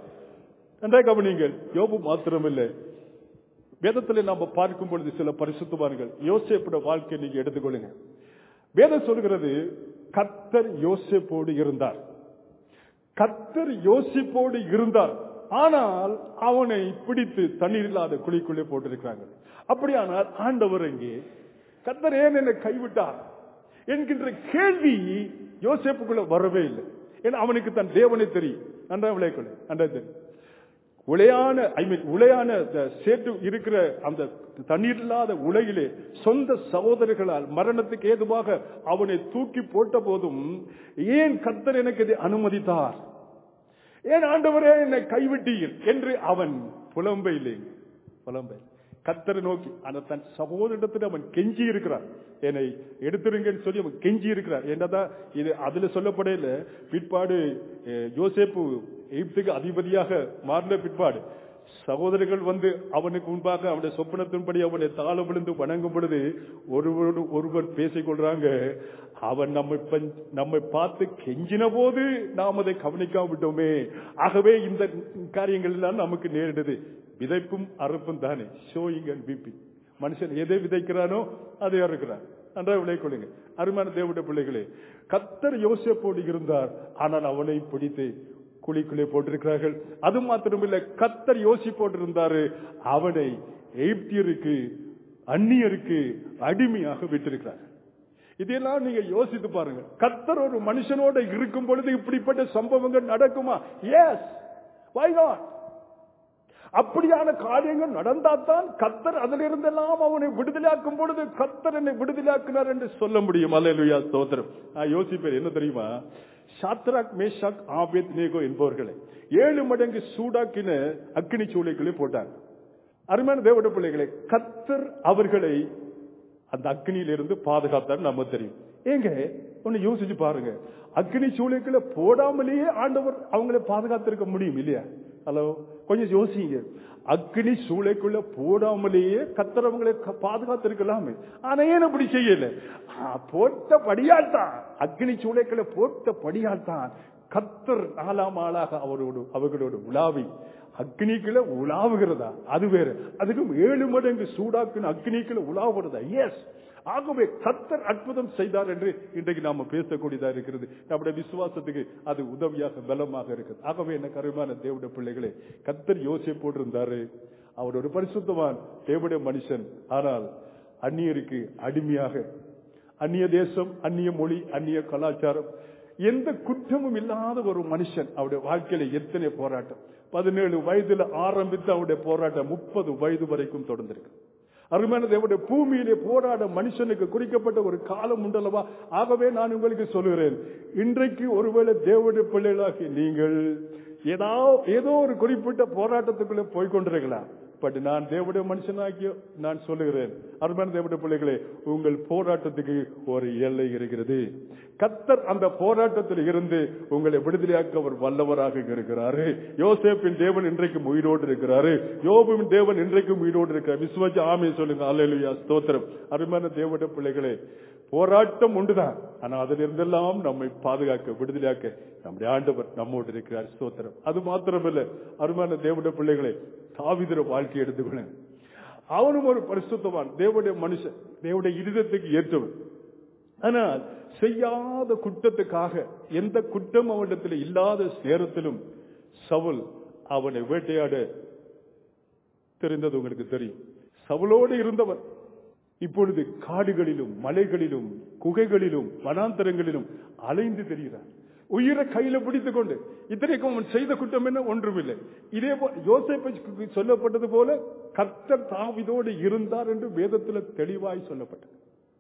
நன்றாக கவனியுங்கள். யோபு மாத்திரமில்லை, வேதத்தில் நாம பார்க்கும் பொழுது சில பரிசுத்தவான்கள், யோசேப்புடைய வாழ்க்கையை நீங்க எடுத்துக்கொள்ளுங்க. வேதம் சொல்கிறது, கர்த்தர் யோசேப்போடு இருந்தார். கர்த்தர் யோசேப்போடு இருந்தார், ஆனால் அவனை பிடித்து தண்ணீர் இல்லாத குழிக்குள்ளே போட்டிருக்கிறாங்க. அப்படியானால் ஆண்டவர் எங்கே? கர்த்தர் ஏன் என்னை கைவிட்டார் என்கின்ற கேள்வி யோசேப்புக்குள்ள வரவே இல்லை. ஏன்னா அவனுக்கு தன் தேவனை தெரியும். நன்றா விளையாடு நன்றா தெரியும். உளையான ஐ மீன் உளையான சேட்டு இருக்கிற அந்த தண்ணீர் இல்லாத உலகிலே சொந்த சகோதரர்களால் மரணத்துக்கு ஏதுவாக அவனை தூக்கி போட்ட போதும் ஏன் கர்த்தர் எனக்கு இதை அனுமதித்தார்? ஏன் ஆண்டவரே என்னை கைவிட்டீர் என்று அவன் புலம்ப இல்லை, புலம்ப கர்த்தரை நோக்கி. அந்த தன் சகோதரத்தில் அவன் கெஞ்சி இருக்கிறான், என்னை எடுத்துருங்கன்னு சொல்லி அவன் கெஞ்சி இருக்கிறார். என்னதான் இது அதுல சொல்லப்படையில பிற்பாடு யோசேப்பு எகிப்துக்கு அதிபதியாக மாறின பிற்பாடு சகோதரர்கள் வந்து அவனுக்கு முன்பாக அவனுடைய சொப்பனத்தின்படி அவனை தாழ விழுந்து வணங்கும் பொழுது ஒருவரோடு ஒருவர் பேசிக் கொள்றாங்க, அவன் நம்மை நம்மை பார்த்து கெஞ்சின போது நாம் அதை கவனிக்காம விட்டோமே, ஆகவே இந்த காரியங்கள் எல்லாம் நமக்கு நேரிடுது. விதைப்பும் அறுப்பும் தானே, ஷோயிங் அண்ட் வீப்பிங். மனுஷன் எதை விதைக்கிறானோ அதை அறுக்கிறான். நன்றாக விளைக்கொள்ளுங்க அருமையான தேவனுடைய பிள்ளைகளே. கர்த்தர் யோசேப்போடு இருந்தார், ஆனால் அவனை பிடித்து குழிக்குள்ளே போட்டிருக்கிறார்கள். அது மாத்திரமில்லை, கர்த்தர் யோசிப்போடு இருந்தாரு, அவனை எகிப்தியருக்கு அந்நியருக்கு அடிமையாக விட்டிருக்கிறார். இதெல்லாம் நீங்க யோசித்து பாருங்க. கர்த்தர் ஒரு மனுஷனோட இருக்கும் பொழுது இப்படிப்பட்ட சம்பவங்கள் நடக்குமா? Yes, why not? அப்படியான காரியங்கள் நடந்தால்தான் கர்த்தர் அதிலிருந்தெல்லாம் அவனை விடுதலையாக்கும் பொழுது கர்த்தர் என்னை விடுதலையாக்கினார் என்று சொல்ல முடியும். அல்லேலூயா, ஸ்தோத்திரம். யோசிப்பேன் என்ன தெரியுமா, சாத்ராக் மேஷாக் ஆபேத்நேகோ என்பவர்களை ஏழு மடங்கு சூடாக்கின அக்கினி சூளைக்குள்ளே போட்டாங்க. அருமையான தேவனுடைய பிள்ளைகளை, கர்த்தர் அவர்களை அந்த அக்கினியிலிருந்து பாதுகாத்தார் நம்ம தெரியும். ஏங்க ஒன்னு யோசிச்சு பாருங்க, அக்கினி சூளைக்குள்ள போடாமலேயே ஆண்டவர் அவங்களை பாதுகாத்திருக்க முடியும் இல்லையா? ஹலோ, கொஞ்சம் யோசிங்க. அக்கினி சூளைக்குள்ள போடாமலேயே கர்த்தர் அவங்களை பாதுகாத்திருக்கலாமே, ஆனா ஏன் அப்படி செய்யல? போட்ட படியால் தான், அக்கினி சூளைக்குள்ள போட்ட படியால் தான் கர்த்தர் நாலாம் ஆளாக அவரோடு அவர்களோடு உலாவி அக்னிக்குள்ள உலாவுகிறதா அது வேற, அதுக்கும் ஏழு மடங்கு சூடாக்குன்னு அக்னிக்குள்ள உலாவுகிறதா? எஸ். ஆகவே கர்த்தர் அற்புதம் செய்தார் என்று இன்றைக்கு நாம பேசக்கூடியதா இருக்கிறது. நம்முடைய விசுவாசத்துக்கு அது உதவியாக பலமாக இருக்குது. ஆகவே என்ன கருமான தேவனுடைய பிள்ளைகளே, கர்த்தர் யோசேப்போடு இருந்தாரு. அவர் ஒரு பரிசுத்தவான் தேவனுடைய மனுஷன், ஆனால் அந்நியருக்கு அடிமையாக, அந்நிய தேசம், அந்நிய மொழி, அந்நிய கலாச்சாரம், எந்த குற்றமும் இல்லாத ஒரு மனுஷன். அவருடைய வாழ்க்கையில எத்தனை போராட்டம்! பதினேழு வயதுல ஆரம்பித்து அவருடைய போராட்டம் முப்பது வயது வரைக்கும் தொடர்ந்திருக்கு. அருமையான தேவனுடைய பூமியிலே போராட மனுஷனுக்கு குறிக்கப்பட்ட ஒரு காலம் உண்டல்லவா? ஆகவே நான் உங்களுக்கு சொல்லுகிறேன், இன்றைக்கு ஒருவேளை தேவனுடைய பிள்ளைகளாகி நீங்கள் ஏதோ ஏதோ ஒரு குறிப்பிட்ட போராட்டத்துக்குள்ள போய்கொண்டிருக்கலாம். பட் நான் தேவனுடைய மனுஷனாகிய நான் சொல்லுகிறேன், அருமையான தேவனுடைய பிள்ளைகளே, உங்கள் போராட்டத்துக்கு ஒரு எல்லை இருக்கிறது. கர்த்தர் அந்த போராட்டத்தில் இருந்து உங்களை விடுதலையாக்க அவர் வல்லவராக இருக்கிறாரு. யோசேப்பின் தேவன் இன்றைக்கும் உயிரோடு இருக்கிறாரு. யோபுவின் தேவன் இன்றைக்கும் உயிரோடு இருக்கிறார். விசுவாசி ஆமென் சொல்லுங்க. அல்லேலூயா, ஸ்தோத்திரம். அருமையான தேவனுடைய பிள்ளைகளே, போராட்டம் உண்டுதான், ஆனா அதிலிருந்தெல்லாம் நம்மை பாதுகாக்க விடுதலையாக்க நம்முடைய ஆண்டவர் நம்மோடு இருக்கிறார். ஸ்தோத்திரம். அது மாத்திரமல்ல, அருமையான தேவனுடைய பிள்ளைகளே, தாவீதுடைய வாழ்க்கையை எடுத்துக்கொள்ளுங்க. அவனும் ஒரு பரிசுத்தவான் தேவனுடைய மனுஷன், தேவனுடைய இருதயத்துக்கு ஏற்றவன். ஆனால் செய்யாத குற்றத்துக்காக, எந்த குற்றம் அவனிடத்தில் இல்லாத நேரத்திலும் சவுல் அவனை வேட்டையாட தெரிந்தது உங்களுக்கு தெரியும். சவுலோடு இருந்தவன் இப்பொழுது காடுகளிலும் மலைகளிலும் குகைகளிலும் வனாந்தரங்களிலும் அலைந்து தெரிகிறான், உயிரை கையில பிடித்துக் கொண்டு. இத்தனைக்கும் அவன் செய்த குற்றம் என்ன? ஒன்றுமில்லை. இதே போல் யோசேப்புக்கு சொல்லப்பட்டது போல கர்த்தர் தாவீதோடு இருந்தார் என்று வேதத்தில் தெளிவாய் சொல்லப்பட்டது.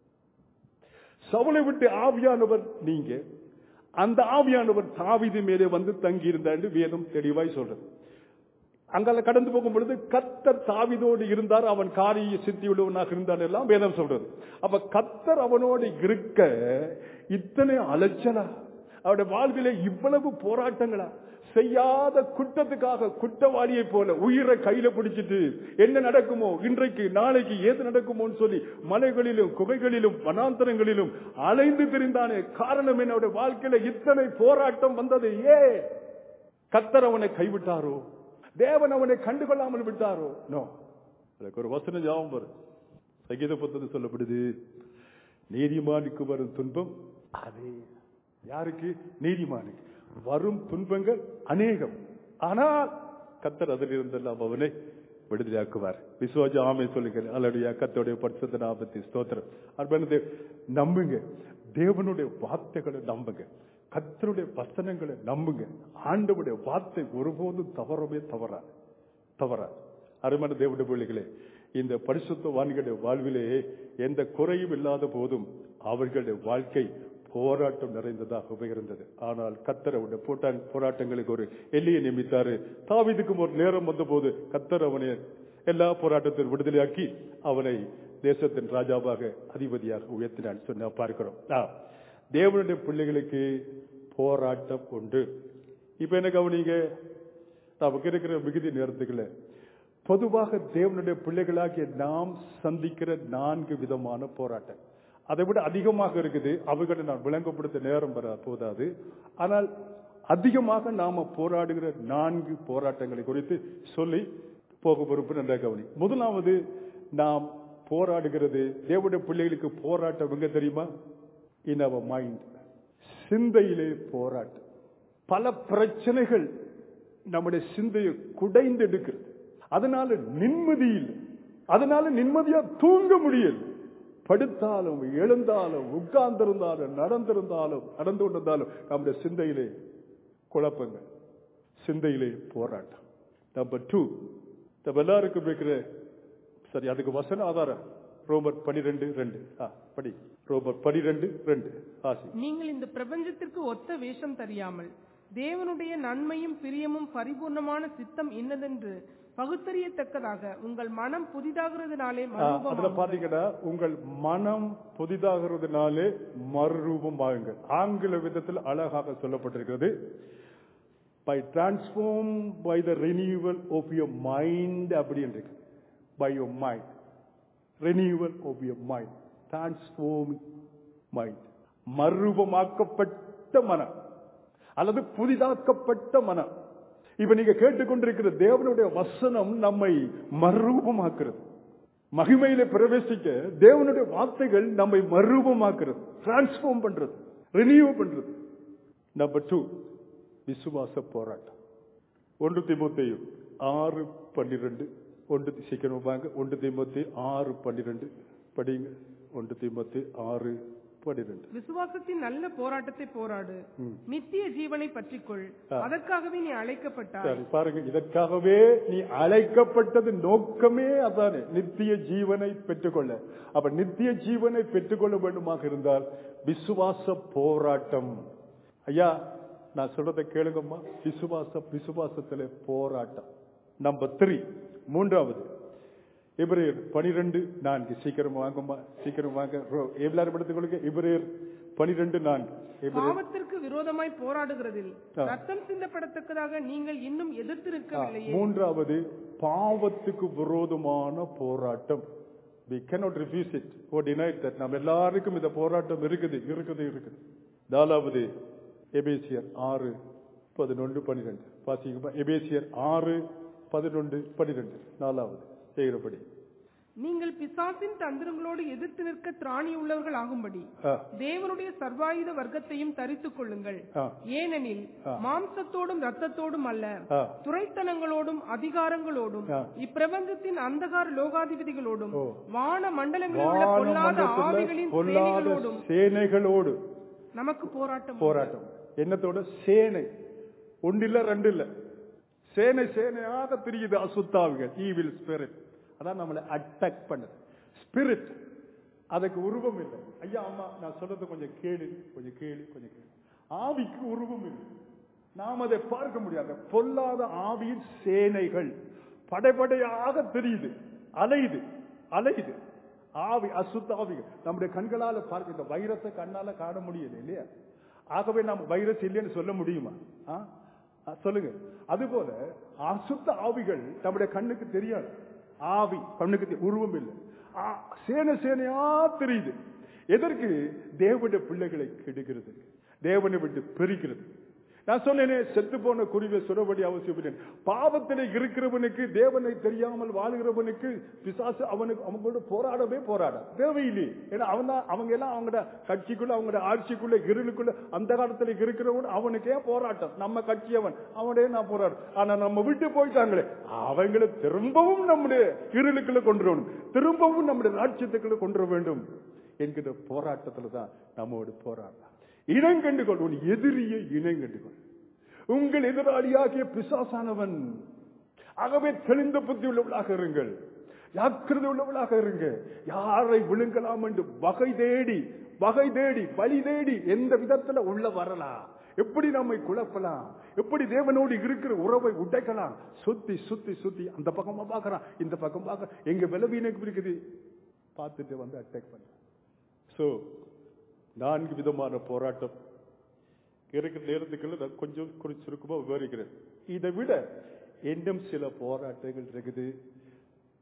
சவுலை விட்டு ஆவியானவர் நீங்க, அந்த ஆவியானவர் தாவீது மேலே வந்து தங்கி இருந்தார் என்று வேதம் தெளிவாய் சொல்றது. அங்கால கடந்து போகும் பொழுது கர்த்தர் தாவீதோடு இருந்தார், அவன் காரிய சித்தியுள்ளவனாக இருந்தான் எல்லாம் வேதம் சொல்றது. அப்ப கர்த்தர் அவனோடு இருக்க இத்தனை அலைச்சலா, அவருடைய வாழ்விலே இவ்வளவு போராட்டங்களா? செய்யாத குற்றத்துக்காக குற்றவாளியை போல உயிரை கையில பிடிச்சிட்டு என்ன நடக்குமோ, இன்றைக்கு நாளைக்கு ஏது நடக்குமோன்னு சொல்லி மலைகளிலும் குகைகளிலும் வனாந்தரங்களிலும் அலைந்து திரிந்தானே. காரணம் என்ன? அவருடைய வாழ்க்கையில இத்தனை போராட்டம் வந்தது. ஏ கர்த்தர் அவனை கைவிட்டாரோ? தேவன் அவனை கண்டுகொள்ளாமல் விட்டாரோ? நோ. அதுக்கு ஒரு வசனம் ஞாபகம் வரும். சங்கீத புத்தகத்தில் சொல்லப்படுது, நீதிமானுக்கு வரும் துன்பம் அதே. யாருக்கு? நீதிமானுக்கு வரும் துன்பங்கள் அநேகம், ஆனால் கர்த்தர் அதில் இருந்தெல்லாம் அவனை விடுதலையாக்குவார். விசுவாசி ஆமென் சொல்லுங்க. அல்லேலூயா, கர்த்தருடைய பரிசுத்த நாமத்தை ஸ்தோத்திரம். அர்ப்பணத்தை நம்புங்க, தேவனுடைய வார்த்தைகளை நம்புங்க, கர்த்தருடைய வசனங்களை நம்புங்க. ஆண்டவருடைய வார்த்தை ஒருபோதும் தவறவே தவறா தவறா அருமையான தேவனுடைய பிள்ளைகளே, இந்த பரிசுத்தவான்களுடைய வாழ்விலே எந்த குறையும் இல்லாத போதும் அவர்களுடைய வாழ்க்கை போராட்டம் நிறைந்ததாக இருந்தது. ஆனால் கர்த்தர் அவருடைய போராட்டங்களுக்கு ஒரு எல்லையை நியமித்தாரு. தாவீதுக்கும் ஒரு நேரம் வந்த போது கர்த்தர் அவனை எல்லா போராட்டத்திலும் விடுதலையாக்கி அவனை தேசத்தின் ராஜாவாக அதிபதியாக உயர்த்தினான் சொன்ன பார்க்கிறோம். தேவனுடைய பிள்ளைகளுக்கு போராட்டம் உண்டு. இப்ப என்ன கவனிங்க, நமக்கு இருக்கிற மிகுதி நேரத்துக்குள்ள பொதுவாக தேவனுடைய பிள்ளைகளாகிய நாம் சந்திக்கிற நான்கு விதமான போராட்டம். அதை விட அதிகமாக இருக்குது. அவைகளை நான் விளங்கப்படுத்த நேரம் பெற போதாது. ஆனால் அதிகமாக நாம போராடுகிற நான்கு போராட்டங்களை குறித்து சொல்லி போக பொறுப்பு நன்ற கவனி. முதலாவது நாம் போராடுகிறது தேவனுடைய பிள்ளைகளுக்கு போராட்டம் எங்க தெரியுமா? இன் அவர் மைண்ட், சிந்தையிலே போராட்டம். பல பிரச்சனைகள் நம்முடைய சிந்தையை குடைந்து எடுக்கிறது. அதனால நிம்மதியில் அதனால நிம்மதியா தூங்க முடியல. படுத்தாலும் எழுந்தாலும் உட்கார்ந்திருந்தாலும் நடந்திருந்தாலும் நடந்து கொண்டிருந்தாலும் நம்முடைய சிந்தையிலே குழப்பங்கள், சிந்தையிலே போராட்டம். நம்பர் டூ, நம்ம எல்லாருக்கும் இருக்கிற சரி அதுக்கு வசன ஆதாரம் ரோமர் பனிரெண்டு ரெண்டு படி. ரோமர் பனிரெண்டு ரெண்டு ஆசி. நீங்கள் இந்த பிரபஞ்சத்திற்கு ஒத்த வேஷம் தெரியாமல் தேவனுடைய நன்மையும் பிரியமும் பரிபூர்ணமான சித்தம் இன்னதென்று பகுத்தறியத்தக்கதாக உங்கள் மனம் புதிதாகிறதுனாலே அதுல பாத்தீங்கன்னா உங்கள் மனம் புதிதாகிறதுனாலே மறுரூபமாகுங்கள். ஆங்கில விதத்தில் அழகாக சொல்லப்பட்டிருக்கிறது, by transform by the renewal of your mind. அப்படி என்று by your mind, renewal of your mind, transform mind, மறுரூபமாக்கப்பட்ட மனம் அல்லது புதிதாக்கப்பட்ட மனம். இப்ப நீங்க கேட்டுக்கொண்டிருக்கிற தேவனுடைய வசனம் நம்மை மறுரூபமாக்குறது. மகிமையில பிரவேசிக்க தேவனுடைய வார்த்தைகள் நம்மை மறுரூபமாக்குறது, டிரான்ஸ்பார்ம் பண்றது, ரினியூ பண்றது. நம்பர் டூ, விசுவாச போராட்டம். ஒன்று தீமோத்தேயு ஆறு பன்னிரண்டு ஒன்று சீக்கிரம் வாங்க. ஒன்று தீமோத்தேயு ஆறு பன்னிரண்டு படிங்க. ஒன்று தீமோத்தேயு ஆறு பன்னிரண்டு. விசுவாசத்தின் நல்ல போராட்டத்தை போராடு, நித்திய ஜீவனை பற்றிக்கொள், அதற்காகவே நீ அழைக்கப்பட்டாய். பாருங்க, இதற்காகவே நீ அழைக்கப்பட்டது நோக்கமே அதானே, நித்திய ஜீவனை பெற்றுக்கொள்ள. அப்ப நித்திய ஜீவனை பெற்றுக்கொள்ள வேண்டுமாக இருந்தால் விசுவாச போராட்டம். ஐயா நான் சொல்றதை கேளுங்கம்மா, விசுவாச விசுவாசத்திலே போராட்டம். நம்பர் த்ரீ, மூன்றாவது எபிரேயர் பனிரெண்டு நான்கு. சீக்கிரம் வாங்கம்மா, சீக்கிரம் வாங்க. எல்லாரும் எடுத்துக்கொள்ளுங்க. எபிரேயர் பனிரெண்டு நான்கு. பாவத்திற்கு விரோதமாய் போராடுகிறதில் ரத்தம் சிந்தப்படத்தக்கதாக நீங்கள் இன்னும் எதிர்த்து நிற்கவில்லையே. மூன்றாவது பாவத்துக்கு விரோதமான போராட்டம். we cannot refuse it or deny that. நம்ம எல்லாருக்கும் இந்த போராட்டம் இருக்குது இருக்குது இருக்குது. நாலாவது எபேசியர் ஆறு பதினொன்று பன்னிரண்டு. பாத்தீங்கன்னா எபேசியர் ஆறு பதினொன்று பன்னிரண்டு. நாலாவது செய்கிறபடி நீங்கள் பிசாசின் தந்திரங்களோடு எதிர்த்து நிற்க திராணி உள்ளவர்கள் ஆகும்படி தேவனுடைய சர்வாயுத வர்க்கத்தையும் தரித்துக் கொள்ளுங்கள். ஏனெனில் மாம்சத்தோடும் ரத்தத்தோடும் அல்ல, துரைத்தனங்களோடும் அதிகாரங்களோடும் இப்பிரபஞ்சத்தின் அந்தகார லோகாதிபதிகளோடும் வான மண்டலங்களில் உள்ள பொல்லாத ஆவிகளின் சேனைகளோடும் சேனைகளோடு நமக்கு போராட்டம். போராட்டம் என்னத்தோட? சேனை. ஒன்றில்ல ரெண்டு இல்ல, சேனை சேனையாக தெரியுது அசுத்தாவிகள், ஈவில் ஸ்பிரிட். அதான் நம்மளை அட்டாக் பண்ணுது. ஸ்பிரிட் அதுக்கு உருவம் இல்லை. ஐயா அம்மா நான் சொல்றது கொஞ்சம் கேளு, கொஞ்சம் கேளு, கொஞ்சம் கேளு. ஆவிக்கு உருவம் இல்லை, நாம் அதை பார்க்க முடியாது. பொல்லாத ஆவியின் சேனைகள் படைப்படையாக தெரியுது, அலையுது அலையுது. ஆவி அசுத்த ஆவிகள் நம்முடைய கண்களால பார்க்க, இந்த வைரஸை கண்ணால காண முடியல இல்லையா? ஆகவே நாம் வைரஸ் இல்லைன்னு சொல்ல முடியுமா? சொல்லுங்க. அதுபோல அசுத்த ஆவிகள் நம்முடைய கண்ணுக்கு தெரியாது. ஆவி கண்ணுக்கு உருவம் இல்லை, சேனை சேனையா தெரியுது. எதற்கு? தேவனுடைய பிள்ளைகளை கெடுக்கிறது, தேவனை விட்டு பெருக்கிறது. நான் சொன்னேனே, செத்து போன குருவை சுடபடி அவசியம். பாவத்திலே இருக்கிறவனுக்கு, தேவனை தெரியாமல் வாழ்கிறவனுக்கு பிசாசு அவனுக்கு அவங்களோட போராடவே போராட தேவையில்லை. ஏன்னா அவன் தான், அவங்க எல்லாம் அவங்களோட கட்சிக்குள்ள, அவங்களோட ஆட்சிக்குள்ள, இருளுக்குள்ள அந்த காலத்துல இருக்கிறவன் அவனுக்கே போராட்டம். நம்ம கட்சி அவன் அவனே நான் போராடும். ஆனா நம்ம விட்டு போயிட்டாங்களே, அவங்களை திரும்பவும் நம்முடைய இருளுக்குள்ள கொண்டு வரணும், திரும்பவும் நம்முடைய ராட்சியத்துக்குள்ள கொண்டு வர வேண்டும் என்கிற போராட்டத்துல தான் நம்மோடு போராடலாம். இனம் கண்டுகொள், உன் எதிரியை இனம் கண்டுகொள். உங்கள் எதிராளியாகிய பிசாசானவன். ஆகவே தெளிந்த புத்தி உள்ளவளாக இருங்கள், ஜாக்கிரதை உள்ளவளாக இருங்க. யாரை விழுங்கலாம் என்று வகை தேடி வகை தேடி வழி தேடி எந்த விதத்துல உள்ள வரலாம், எப்படி நம்மை குழப்பலாம், எப்படி தேவனோடு இருக்கிற உறவை உடைக்கலாம், சுத்தி சுத்தி சுத்தி அந்த பக்கமா பாக்குறான், இந்த பக்கம் பாக்க, எங்க விளவீனுக்கு இருக்குது பார்த்துட்டு வந்து அட்டாக் பண்ண. சோ நான்கு விதமான போராட்டம் இருக்கிற நேரத்துக்குள்ள நான் கொஞ்சம் சுருக்கமா விவரிக்கிறேன். இதை விட இன்னும் சில போராட்டங்கள் இருக்குது.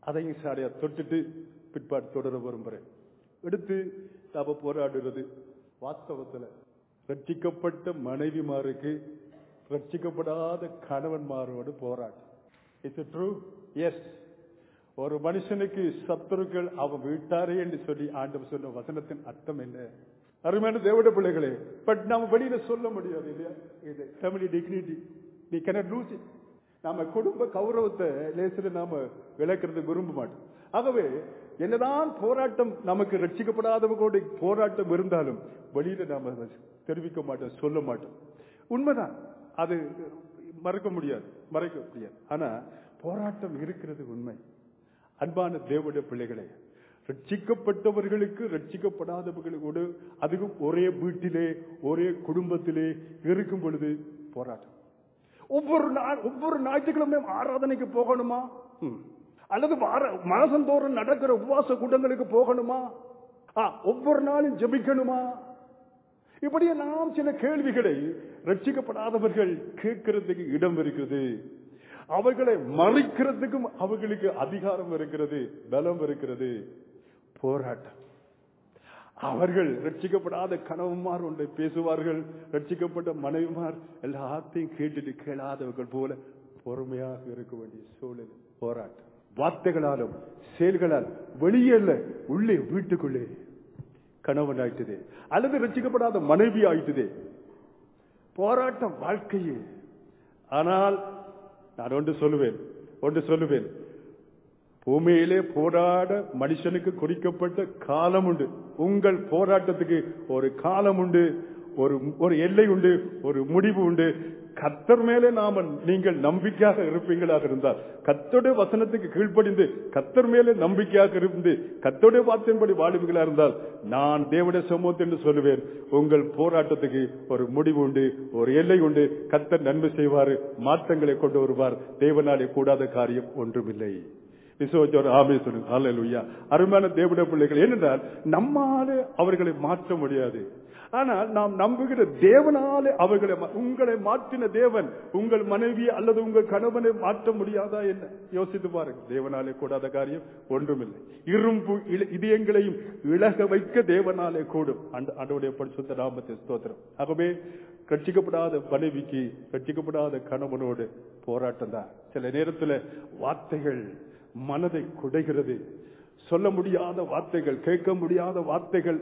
அதையும் சாடையா தொட்டுட்டு பிற்பாடு தொடர விரும்புறேன். எடுத்து நாம போராடுறது வாஸ்தவத்துல ரட்சிக்கப்பட்ட மனைவிமாருக்கு ரட்சிக்கப்படாத கணவன்மாரோடு போராட்டம். It's true? எஸ். ஒரு மனுஷனுக்கு சத்துருக்கள் அவன் வீட்டாரே என்று சொல்லி ஆண்டவர் சொன்ன வசனத்தின் அர்த்தம் என்ன? அருமையான தேவனுடைய பிள்ளைகளே, பட் நாம வெளியில சொல்ல முடியாது இல்லையா? இது family dignity, we cannot lose it. நாம குடும்ப கௌரவத்தை லேசில நாம விளக்குறது விரும்ப மாட்டோம். ஆகவே என்னதான் போராட்டம் நமக்கு ரட்சிக்கப்படாதவர்களோட போராட்டம் இருந்தாலும் வெளியில நாம தெரிவிக்க மாட்டோம், சொல்ல மாட்டோம். உண்மைதான், அது மறக்க முடியாது, மறைக்க முடியாது. ஆனா போராட்டம் இருக்கிறது உண்மை. அன்பான தேவனுடைய பிள்ளைகளே, ரட்சிக்கப்பட்டவர்களுக்கு ரட்சிக்கப்படாதவர்களோடு அதுவும் ஒரே வீட்டிலே ஒரே குடும்பத்திலே இருக்கும் பொழுது போராட்டம். ஒவ்வொரு நாள் ஒவ்வொரு ஞாயிற்றுக்கிழமையும் ஆராதனைக்கு போகணுமா? அல்லது மாசந்தோறும் நடக்கிற உபவாச கூட்டங்களுக்கு போகணுமா? ஒவ்வொரு நாளும் ஜெபிக்கணுமா? இப்படியே நாம் சில கேள்விகளை ரட்சிக்கப்படாதவர்கள் கேட்கிறதுக்கு இடம் இருக்கிறது. அவர்களை மறைக்கிறதுக்கும் அவர்களுக்கு அதிகாரம் இருக்கிறது, பலம் இருக்கிறது. போராட்டம். அவர்கள் ரட்சிக்கப்படாத கணவன்மார் ஒன்றை பேசுவார்கள், ரட்சிக்கப்பட்ட மனைவிமார் எல்லாத்தையும் கேட்டுட்டு கேளாதவர்கள் போல பொறுமையாக இருக்க வேண்டிய சூழல். போராட்டம். வார்த்தைகளாலும் செயல்களால் வெளியே இல்ல, உள்ளே வீட்டுக்குள்ளே கணவன் ஆயிட்டது அல்லது ரட்சிக்கப்படாத மனைவி ஆயிட்டது. போராட்டம் வாழ்க்கையே. ஆனால் நான் ஒன்று சொல்லுவேன் ஒன்று சொல்லுவேன் பூமியிலே போராட மனுஷனுக்கு குறிக்கப்பட்ட காலம் உண்டு. உங்கள் போராட்டத்துக்கு ஒரு காலம் உண்டு, ஒரு ஒரு எல்லை உண்டு, ஒரு முடிவு உண்டு. கர்த்தர் மேலே நாம நீங்கள் நம்பிக்கையாக இருப்பீங்களாக இருந்தால், கர்த்தருடைய வசனத்துக்கு கீழ்ப்படிந்து கர்த்தர் மேலே நம்பிக்கையாக இருந்து கர்த்தருடைய வார்த்தையின்படி வாழ்வுகளா இருந்தால், நான் தேவனுடைய சமூகத்தை என்று சொல்லுவேன், உங்கள் போராட்டத்துக்கு ஒரு முடிவு உண்டு, ஒரு எல்லை உண்டு. கர்த்தர் நன்மை செய்வார், மாற்றங்களை கொண்டு வருவார். தேவனாலே கூடாத காரியம் ஒன்றுமில்லை. விசுவாசோடு ஆமே சொல்லுங்க. ஹல்லேலூயா. அருமையான தேவனுடைய பிள்ளைகள், ஏனென்றால் நம்மாலே அவர்களை மாற்ற முடியாது. ஆனால் நாம் நம்புகிற தேவனாலே அவர்களை, உங்களை மாற்றின தேவன் உங்கள் மனைவி அல்லது உங்கள் கணவனை மாற்ற முடியாதா என்ன? யோசித்து பாருங்க. தேவனாலே கூடாத காரியம் ஒன்றுமில்லை. இரும்பு இதயங்களையும் இழக வைக்க தேவனாலே கூடும். ஆண்டவருடைய பரிசுத்த நாமத்தை ஸ்தோத்திரம். ஆகவே ரட்சிக்கப்படாத மனைவிக்கு ரட்சிக்கப்படாத கணவனோடு போராட்டம் தான். சில நேரத்தில் வார்த்தைகள் மனதை குடைகிறது. சொல்ல முடியாத வார்த்தைகள், கேட்க முடியாத வார்த்தைகள்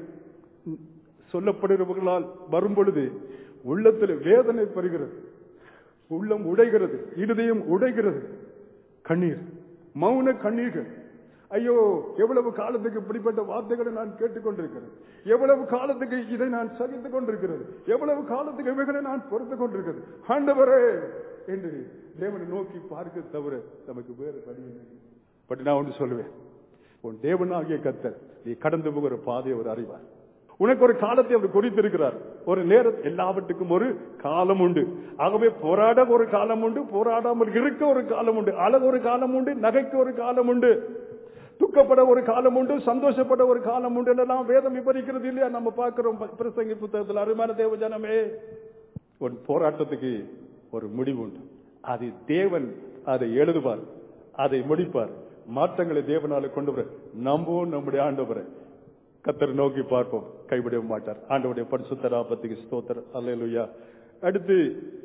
சொல்லப்படுகிறவர்களால் வரும் பொழுது உள்ளத்தில் வேதனை பெறுகிறது, உள்ளம் உடைகிறது, இருதயம் உடைகிறது. கண்ணீர், மௌன கண்ணீர்கள். ஐயோ, எவ்வளவு காலத்துக்கு இப்படிப்பட்ட வார்த்தைகளை நான் கேட்டுக்கொண்டிருக்கிறேன், எவ்வளவு காலத்துக்கு இதை நான் சகித்துக் கொண்டிருக்கிறது, எவ்வளவு காலத்துக்கு இவைகளை நான் பொறுத்துக் கொண்டிருக்கிறது. ஆண்டவரே என்று தேவனை நோக்கி பார்க்க தவிர நமக்கு வேறு வழி இல்லை. பட் நான் ஒன்று சொல்லுவேன், உன் தேவனாகிய கர்த்தர் நீ கடந்து போகிற பாதையை அவர் அறிவார். உனக்கு ஒரு காலத்தை அவர் குறித்திருக்கிறார். ஒரு நேரம், எல்லாவற்றுக்கும் ஒரு காலம் உண்டு. ஆகவே போராட ஒரு காலம் உண்டு, போராடாமல் இருக்க ஒரு காலம் உண்டு, அழக ஒரு காலம் உண்டு, நகைக்க ஒரு காலம் உண்டு, துக்கப்பட ஒரு காலம் உண்டு, சந்தோஷப்பட ஒரு காலம் உண்டு என்றெல்லாம் வேதம் விவரிக்கிறது இல்லையா? நம்ம பார்க்கிறோம் பிரசங்கி புத்தகத்தில். அருமையான தேவ ஜனமே, ஒரு போராட்டத்துக்கு ஒரு முடிவு உண்டு. அது தேவன் அதை எழுதுவார், அதை முடிப்பார். மாற்றங்களை தேவனால கொண்டு வர நம்புவோம். நம்முடைய ஆண்டவரை கர்த்தரை நோக்கி பார்ப்போம், கைவிட மாட்டார். ஆண்டவருடைய பரிசுத்த நாமத்துக்கு ஸ்தோத்திரம். அல்லேலூயா. அடுத்து,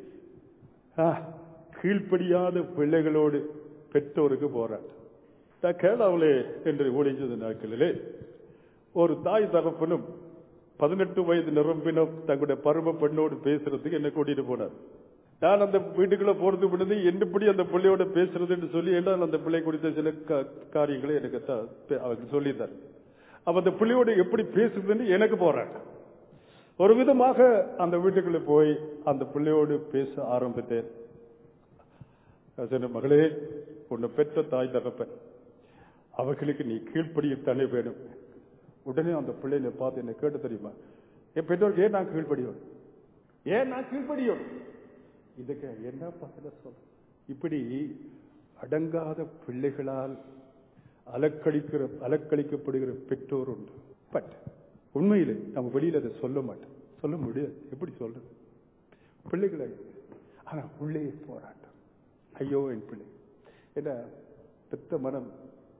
கீழ்ப்படியாத பிள்ளைகளோடு பெற்றோருக்கு போராட்டம். கேரளாவிலே என்று ஒழிஞ்சது நாட்களிலே ஒரு தாய் தகப்பனும் பதினெட்டு வயது நிரம்பினும் தங்களுடைய பருவ பெண்ணோடு பேசுறதுக்கு என்ன கூட்டிட்டு போனார். நான் அந்த வீட்டுக்குள்ள போறது முன்னது என்னப்படி அந்த பிள்ளையோட பேசுறது என்று சொல்லி, என்றால் அந்த பிள்ளை குறித்த சில காரியங்களை எனக்கு அவருக்கு சொல்லியிருந்தார். அப்ப அந்த பிள்ளையோடு எப்படி பேசுறதுன்னு எனக்கு போராட்டம். ஒரு விதமாக அந்த வீட்டுக்குள்ள போய் அந்த பிள்ளையோடு பேச ஆரம்பித்தேன். மகளே, உன்னை பெற்ற தாய் தகப்பன் அவர்களுக்கு நீ கீழ்ப்படியத்தானே வேணும். உடனே அந்த பிள்ளையை பார்த்து என்ன கேட்டு தெரியுமா, என் பெற்றோருக்கு ஏன் நான் கீழ்ப்படியோம், ஏன் நான் கீழ்ப்படியோம், இதுக்கு என்ன பதில சொல்ல? இப்படி அடங்காத பிள்ளைகளால் அலக்களிக்கிற அலக்களிக்கப்படுகிற பெற்றோர் உண்டு. பட் உண்மையிலே நம்ம வெளியில அதை சொல்ல மாட்டோம், சொல்ல முடியாது. எப்படி சொல்றது? பிள்ளைகளை. ஆனா உள்ளே போராட்டம். ஐயோ என் பிள்ளை, என்ன பெத்த மனம்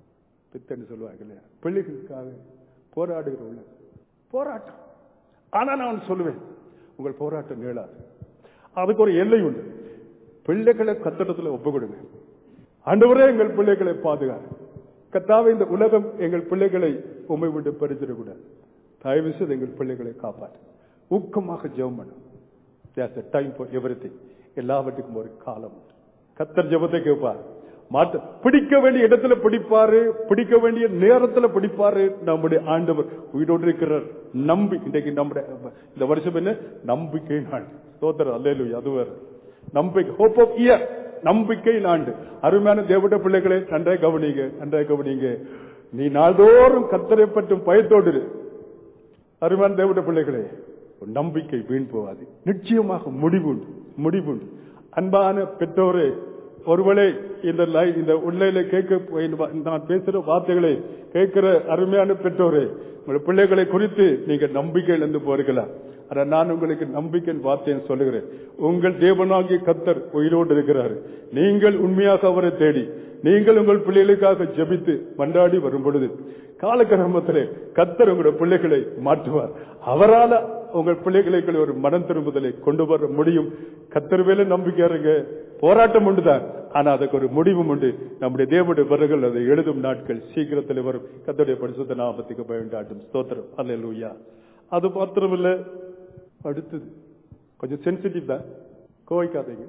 பித்தன்னு சொல்லுவாங்க இல்லையா, பிள்ளைகளுக்காக போராடுகிற உள்ள போராட்டம். ஆனா நான் சொல்லுவேன், உங்கள் போராட்டம் நீளாது. அதுக்கு ஒரு எல்லை உண்டு. பிள்ளைகளை கத்தடத்துல ஒப்பு கொடுங்க. ஆண்டவரே எங்கள் பிள்ளைகளை பாதுகாக்க. கர்த்தாவே, இந்த உலகம் எங்கள் பிள்ளைகளை உம்மை விட்டு பறிச்சிடக்கூடாது. தயவு செய்து எங்கள் பிள்ளைகளை காப்பாற்று. ஊக்கமாக ஜெபம் பண்ணு. There's a time for everything. எல்லாவற்றுக்கும் ஒரு காலம். கர்த்தர் ஜெபத்தை கேட்பார். மாற்ற பிடிக்க வேண்டிய இடத்துல பிடிப்பாரு, பிடிக்க வேண்டிய நேரத்துல பிடிப்பாரு. நம்முடைய ஆண்டவர் உயிரோடு இருக்கிறார். நம்பி இன்றைக்கு நம்முடைய இந்த வருஷம் என்ன நம்பிக்கை நாள். ஸ்தோத்திரம், அல்லேலூயா. அது வேற நம்பிக்கை, ஹோப் ஆஃப் இயர், நம்பிக்கை ஆண்டு. அருமையான தேவனுடைய பிள்ளைகளை நன்றாய் கவனிங்க, நன்றாய் கவனிங்க. நீ நாள்தோறும் கர்த்தரை பற்றும் பயத்தோடு. அருமையான தேவனுடைய பிள்ளைகளே, நம்பிக்கை வீண் போகாது. நிச்சயமாக முடிவுண்டு, முடிவுண்டு. அன்பான பெற்றோரே, ஒருவேளை இந்த இந்த உள்ளையில கேட்க நான் பேசுற வார்த்தைகளை கேட்கிற அருமையான பெற்றோரே, உங்கள் பிள்ளைகளை குறித்து நீங்க நம்பிக்கை இழந்து போறீங்களா? ஆனா நான் உங்களுக்கு நம்பிக்கை வார்த்தையை சொல்லுகிறேன். உங்கள் தேவனாகிய கர்த்தர் உயிரோடு இருக்கிறார். நீங்கள் உண்மையாக அவரை தேடி, நீங்கள் உங்கள் பிள்ளைகளுக்காக ஜெபித்து மன்றாடி வரும் பொழுது காலக்கிரமத்திலே கர்த்தர் உங்களுடைய பிள்ளைகளை மாற்றுவார். அவரால் உங்கள் பிள்ளைகளுக்கு ஒரு மனம் திரும்புதலை கொண்டு வர முடியும். கர்த்தர் மேல நம்பிக்கை இருங்க. போராட்டம் உண்டுதான், ஆனா அதுக்கு ஒரு முடிவும் உண்டு. நம்முடைய தேவனுடைய வரங்கள் அதை எழுதும் நாட்கள் சீக்கிரத்தில் வரும். கர்த்தருடைய பரிசுத்த நாமத்துக்கு பயன்டாட்டும். ஸ்தோத்திரம், அல்லேலூயா. அது மாத்திரமில்ல, அடுத்தது கொஞ்சம் சென்சிட்டிவ் தான், கோவைக்காதீங்க.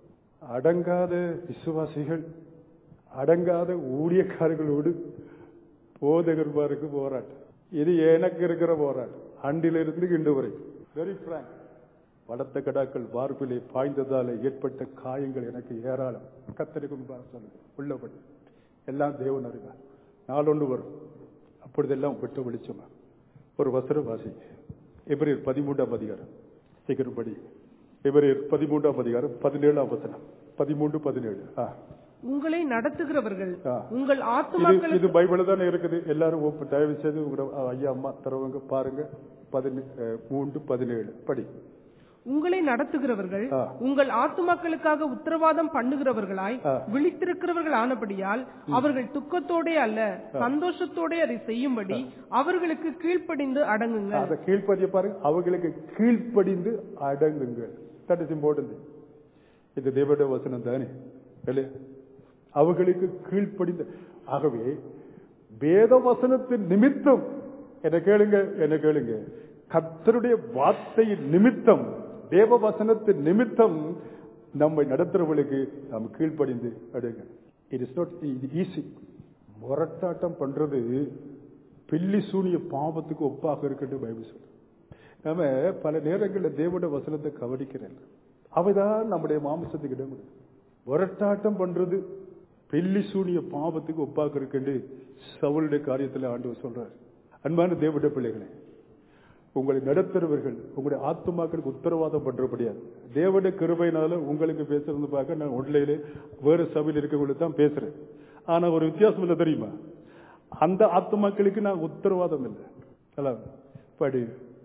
அடங்காத விசுவாசிகள், அடங்காத ஊழியக்காரர்களோடு போதகர்மாருக்கு போராட்டம். இது எனக்கு இருக்கிற போராட்டம், அன்றிலிருந்து இன்று வரை. Very frank. வளர்த்த கடாக்கள் வார்பிலே பாய்ந்ததால ஏற்பட்ட காயங்கள் எனக்கு ஏராளம். கத்தருக்கு சொல்லுங்க, உள்ளபடி எல்லாம் தேவன் அறிவார். நாளொன்று வரும், அப்பொழுதெல்லாம் விட்டு வெளிச்சமா. ஒரு வசனம் வாசி, எபிரேயர் பதிமூன்றாம் அதிகாரம். சீக்கிரப்படி எபிரேயர் பதிமூன்றாம் அதிகாரம் பதினேழாம் வசனம். பதிமூன்று பதினேழு. உங்களை நடத்துகிறவர்கள் உங்கள் ஆத்துமாக்கள். இது பைபிள் தானே இருக்குது. எல்லாரும் தயவு செய்து ஐயா அம்மா தரவங்க பாருங்க. மூன்று பதினேழு படி. உங்களை நடத்துகிறவர்கள் உங்கள் ஆத்துமாக்களுக்காக உத்தரவாதம் பண்ணுகிறவர்களாய் விழித்திருக்கிறவர்கள் ஆனபடியால் அவர்கள் துக்கத்தோட அல்ல சந்தோஷத்தோட அதை செய்யும்படி அவர்களுக்கு கீழ்ப்படிந்து அடங்குங்கள். அதை கீழ்ப்படிய பாருங்க, அவர்களுக்கு கீழ்ப்படிந்து அடங்குங்கள். That is important. இது தேவனுடைய வசனம் தானே. அவர்களுக்கு கீழ்ப்படிந்து. ஆகவே வேத வசனத்தின் நிமித்தம் என்ன கேளுங்க, என்ன கேளுங்க, கர்த்தருடைய வார்த்தையின் நிமித்தம், தேவ வசனத்தின் நிமித்தம் நம்மை நடத்துறவர்களுக்கு நாம் கீழ்ப்படிந்து அடைங்க. It is not easy. முரட்டாட்டம் பண்றது பில்லி சூனிய பாவத்துக்கு ஒப்பாக இருக்கட்டும் பைபிள் சொல்லுது. நம்ம பல நேரங்களில் தேவனுடைய வசனத்தை கவனிக்கிறேன். அவைதான் நம்முடைய மாம்சத்துக்கு இடம். முரட்டாட்டம் பண்றது பில்லி சூனிய பாவத்துக்கு ஒப்பாக இருக்கு சவுளுடைய காரியத்தில் ஆண்டவர் சொல்றார். அன்பான தேவனுடைய பிள்ளைகளே, உங்களை நடத்துறவர்கள் உங்களுடைய ஆத்துமாக்களுக்கு உத்தரவாதம் பண்றபடியாது. தேவனுடைய கிருபையினால உங்களுக்கு பேசுறது பார்க்க நான் ஒன்லையிலே வேறு சபையில் இருக்கவங்களுக்கு தான் பேசுறேன். ஆனா ஒரு வித்தியாசம் இல்லை தெரியுமா? அந்த ஆத்துமாக்களுக்கு நான் உத்தரவாதம் இல்லை. படி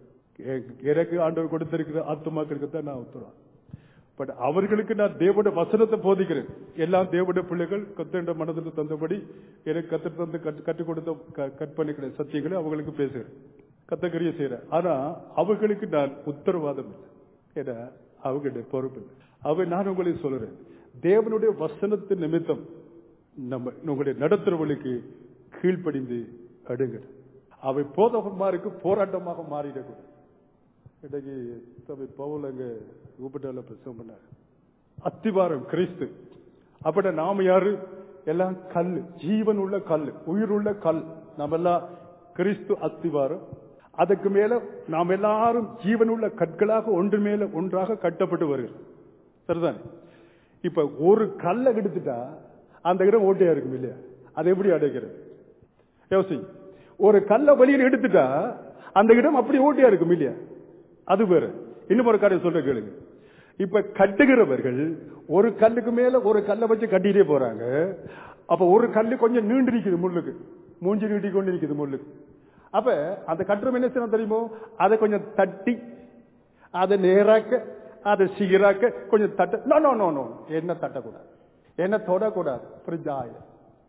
எனக்கு ஆண்டவர் கொடுத்திருக்கிற ஆத்துமாக்களுக்கு தான் நான் உத்தரவாதம். பட் அவர்களுக்கு நான் தேவனுடைய வசனத்தை போதிக்கிறேன். எல்லாம் தேவனுடைய பிள்ளைகள் கத்தருடைய மனதில் தந்தபடி எனக்கு கத்தர் தந்து கற்றுக் கொடுத்த கற்பனைகளை சத்தியங்களை அவங்களுக்கு பேசுகிறேன், கத்தக்கரிய செய்யறேன். ஆனா அவர்களுக்கு நான் உத்தரவாதம் இல்லை. ஏன்னா அவங்களுடைய பொறுப்பு இல்லை. அவை நான் உங்களுக்கு சொல்றேன், தேவனுடைய வசனத்தின் நிமித்தம் நம்ம உங்களுடைய நடத்துறவர்களுக்கு கீழ்ப்படிந்து அடுங்க. அவை போதகமாருக்கு போராட்டமாக மாறிடக்கூடாது. இன்னைக்கு தம்பி பவுல் அங்க கூப்பிட்டால பிரசவம் பண்ணார். அத்திவாரம் கிறிஸ்து. அப்பட நாம யாரு? எல்லாம் கல், ஜீவன் உள்ள கல், உயிர் உள்ள கல். நாம எல்லாம் கிறிஸ்து அத்திவாரம். அதுக்கு மேல நாம் எல்லாரும் ஜீவன் உள்ள கற்களாக ஒன்று மேல ஒன்றாக கட்டப்பட்டு வருகிறோம். சரிதானே? இப்ப ஒரு கல்லை எடுத்துட்டா அந்த இடம் ஓட்டையா இருக்கும் இல்லையா? அதை எப்படி அடைக்கிறது? யோசி. ஒரு கல்லை வெளியில் எடுத்துட்டா அந்த இடம் அப்படி ஓட்டையா இருக்கும் இல்லையா? அது வேற. இன்னும் ஒரு காரியம் சொல்ற கேளுங்க. இப்ப கட்டுகிறவர்கள் ஒரு கல்லுக்கு மேல ஒரு கல்லை வச்சு கட்டிட்டே போறாங்க. அப்ப ஒரு கல்லு கொஞ்சம் நீண்டு இருக்குது முள்ளுக்கு, மூஞ்சி நீட்டி கொண்டு இருக்குது முள்ளுக்கு. அப்ப அந்த கட்டுறம் என்ன செய்யணும் தெரியுமோ? அதை கொஞ்சம் தட்டி அதை நேராக்க அதை சீராக்க கொஞ்சம் தட்ட. நோ நோ நோ நோ என்ன தட்டக்கூடாது, என்ன தொடக்கூடாது.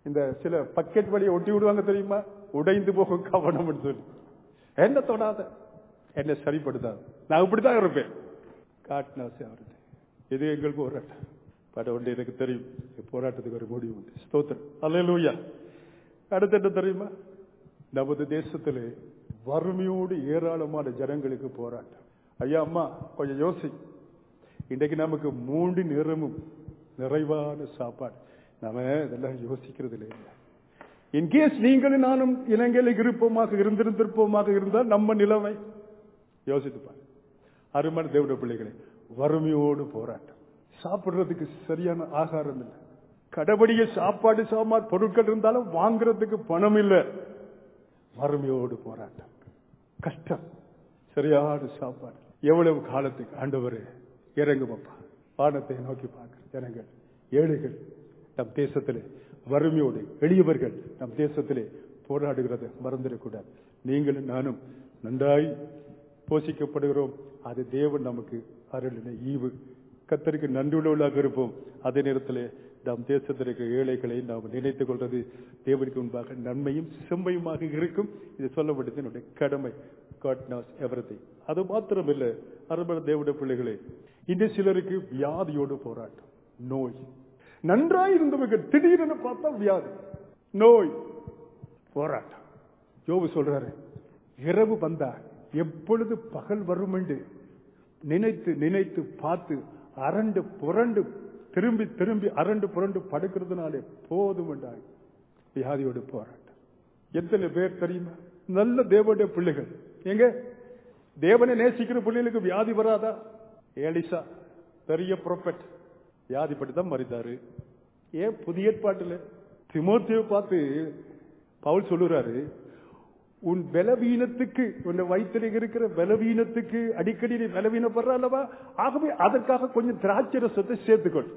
இந்த சில பக்கெட் வழியை ஒட்டி விடுவாங்க தெரியுமா, உடைந்து போக கவனம் சொல்லி. என்ன தொடாத, என்ன சரிப்படுத்தாது, நான் இப்படித்தான் இருப்பேன். காட்னாசி அவருது. இது எங்கள் போராட்டம். பட ஒன்று எனக்கு தெரியும், போராட்டத்துக்கு ஒரு முடிவு உண்டு. ஸ்தோத்திரம், அல்லேலூயா. அடுத்து என்ன தெரியுமா, நமது தேசத்திலே வறுமையோடு ஏராளமான ஜனங்களுக்கு போராட்டம். ஐயா அம்மா கொஞ்சம் யோசி, இன்றைக்கு நமக்கு மூன்று நேரமும் நிறைவான சாப்பாடு, நாம இதெல்லாம் யோசிக்கிறது இல்லை. இன்கேஸ் நீங்களும் நானும் இலங்கையில் இருப்போமாக இருந்திருந்திருப்போமாக இருந்தால் நம்ம நிலைமை யோசித்துப்பாங்க. அருமையான தேவனுடைய பிள்ளைகளே, வறுமையோடு போராட்டம். சாப்பிடுறதுக்கு சரியான ஆகாரம் இல்லை, கடபடிய சாப்பாடு சாமான் பொருட்கள் இருந்தாலும் வாங்குறதுக்கு பணம் இல்லை. வறுமையோடு போராட்டம், கஷ்டம், சரியான சாப்பாடு. எவ்வளவு காலத்துக்கு ஆண்டவரே இறங்குமப்பா. வானத்தை நோக்கி பார்க்கிற ஜனங்கள், ஏழைகள் நம் தேசத்திலே, வறுமையோடு எளியவர்கள் நம் தேசத்திலே போராடுகிறத மறந்துடக்கூடாது. நீங்களும் நானும் நன்றாய் போஷிக்கப்படுகிறோம். அது தேவன் நமக்கு அருளின ஈவு. கர்த்தருக்கு நன்றியுள்ளவர்களாக இருப்போம். அதே நேரத்தில் நம் தேசத்தில் இருக்கிற ஏழைகளை நாம் நினைத்துக் கொள்வது தேவனுக்கு முன்பாக நன்மையும் செம்மையுமாக இருக்கும். இது சொல்லப்பட்டது என்னுடைய கடமை. God knows everything. அது மாத்திரமில்லை, அருமையான தேவனுடைய பிள்ளைகளே, இந்த சிலருக்கு வியாதியோடு போராட்டம், நோய். நன்றாய் இருந்தவர்கள் திடீரென பார்த்தா வியாதி, நோய், போராட்டம். யோபு சொல்றாரு, இரவு வந்தா எப்பொழுது பகல் வரும் என்று நினைத்து நினைத்து பார்த்து அரண்டு புரண்டு திரும்பி திரும்பி அரண்டு புரண்டு படுக்கிறதுனாலே போதும் என்றாங்க. வியாதியோடு போராட்டம். எத்தனை பேர் தெரியுமா, நல்ல தேவனுடைய பிள்ளைகள், எங்க தேவனை நேசிக்கிற பிள்ளைகளுக்கு வியாதி வராதா? எலிசா பெரிய ப்ரொஃபெட், வியாதிப்பட்டுதான் மறித்தாரு. ஏன் புதிய ஏற்பாட்டுல திமோத்தேயை பார்த்து பவுல் சொல்லுறாரு, உன் பலவீனத்துக்கு, உன் வயிற்றில் இருக்கிற பலவீனத்துக்கு அடிக்கடி நீ பலவீனப்படுறா, ஆகவே அதற்காக கொஞ்சம் திராட்சை ரசத்தை சேர்த்துக்கொள்.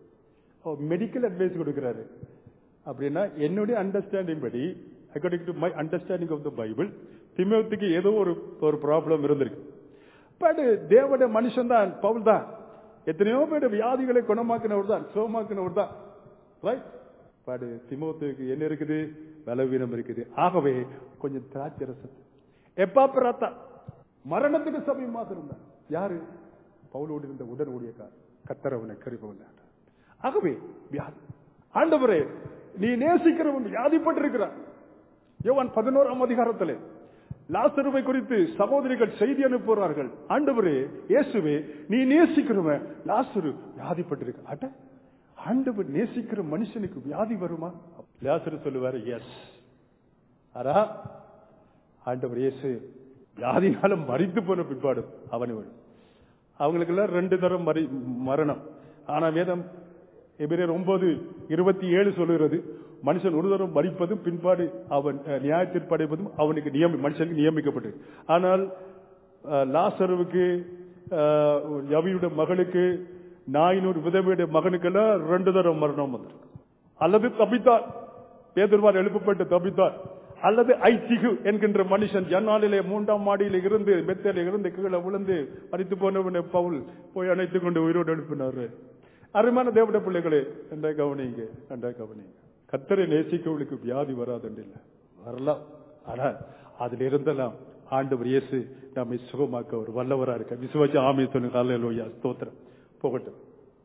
மெடிக்கல் அட்வைஸ் கொடுக்கிறாரு. அப்படின்னா என்னுடைய அண்டர்ஸ்டாண்டிங் படி, according to my understanding of the Bible, திமோத்தேயுக்கு ஏதோ ஒரு ஒரு ப்ராப்ளம் இருந்திருக்கு. பட் தேவனுடைய மனுஷன் தான் பவுல் தான், எத்தனையோ பேர் வியாதிகளை குணமாக்கினவர் தான், சுகமாக்கினவர் தான், ரைட்? பட் திமோத்தேயுக்கு என்ன இருக்குது? பலவீனம் இருக்குது. ஆகவே கொஞ்சம் திராட்சை ரசம். எப்பாப்பிராத்தா மரணத்துக்கு சமயமாக இருந்தார். யாரு? பவுலோடு இருந்த உடன் ஊழியக்காரர். கர்த்தர் அவனை கருப்பவன். ஆகவே வியாதி. ஆண்டவரே, நீ நேசிக்கிறவன் வியாதிப்பட்டிருக்கிறார். யோவான் பதினோராம் அதிகாரத்திலே லாசருவை குறித்து சகோதரிகள் செய்தி அனுப்புகிறார்கள். ஆண்டவரே, இயேசுவே, நீ நேசிக்கிறவன் லாசரு வியாதிப்பட்டிருக்க. அட, ஆண்டவர் நேசிக்கிற மனுஷனுக்கு வியாதி வருமா? லாசரு சொல்லுவாரு, எஸ். ஆனா ஆண்டவர் இயேசு வியாதினால மரித்து போன பிற்பாடு அவனு அவங்களுக்கு எல்லாம் ரெண்டு தரம் மரணம். ஆனா வேதம் எபிரேயர் ஒன்பது இருபத்தி ஏழு சொல்லுகிறது, மனுஷன் ஒரு தரம் மரிப்பதும் பின்பாடு அவன் நியாயத்தில் படைப்பதும் அவனுக்கு நியமி மனுஷனுக்கு நியமிக்கப்பட்டு. ஆனால் லாசருவுக்கு, யவியுடைய மகளுக்கு, நாயினூர் விதவையுடைய மகனுக்கெல்லாம் ரெண்டு தரம் மரணம் வந்திருக்கு. அல்லது தபித்தார், பேதுருவால் எழுப்பப்பட்டு தபித்தார், அல்லது ஐச்சிகு என்கின்ற மனுஷன் ஜன்னாலிலே மூன்றாம் மாடியில இருந்து பெத்தேல இருந்து கீழே விழுந்து மரித்து போனவனை பவுல் போய் அணைத்துக் கொண்டு உயிரோடு எழுப்பினாரு. அருமையான தேவனுடைய பிள்ளைகளே, என்ற கவனிங்க, என்ற கவனிங்க. கர்த்தரை நேசிக்கவளுக்கு வியாதி வராது இல்லை, வரலாம். ஆனால் அதுல இருந்தெல்லாம் ஆண்டவர் இயேசு நம்மை சுகமாக்க ஒரு வல்லவரா இருக்க. விசுவாசி ஆமே சொல்லுங்க. அல்லேலூயா, ஸ்தோத்திரம். போகட்டும்.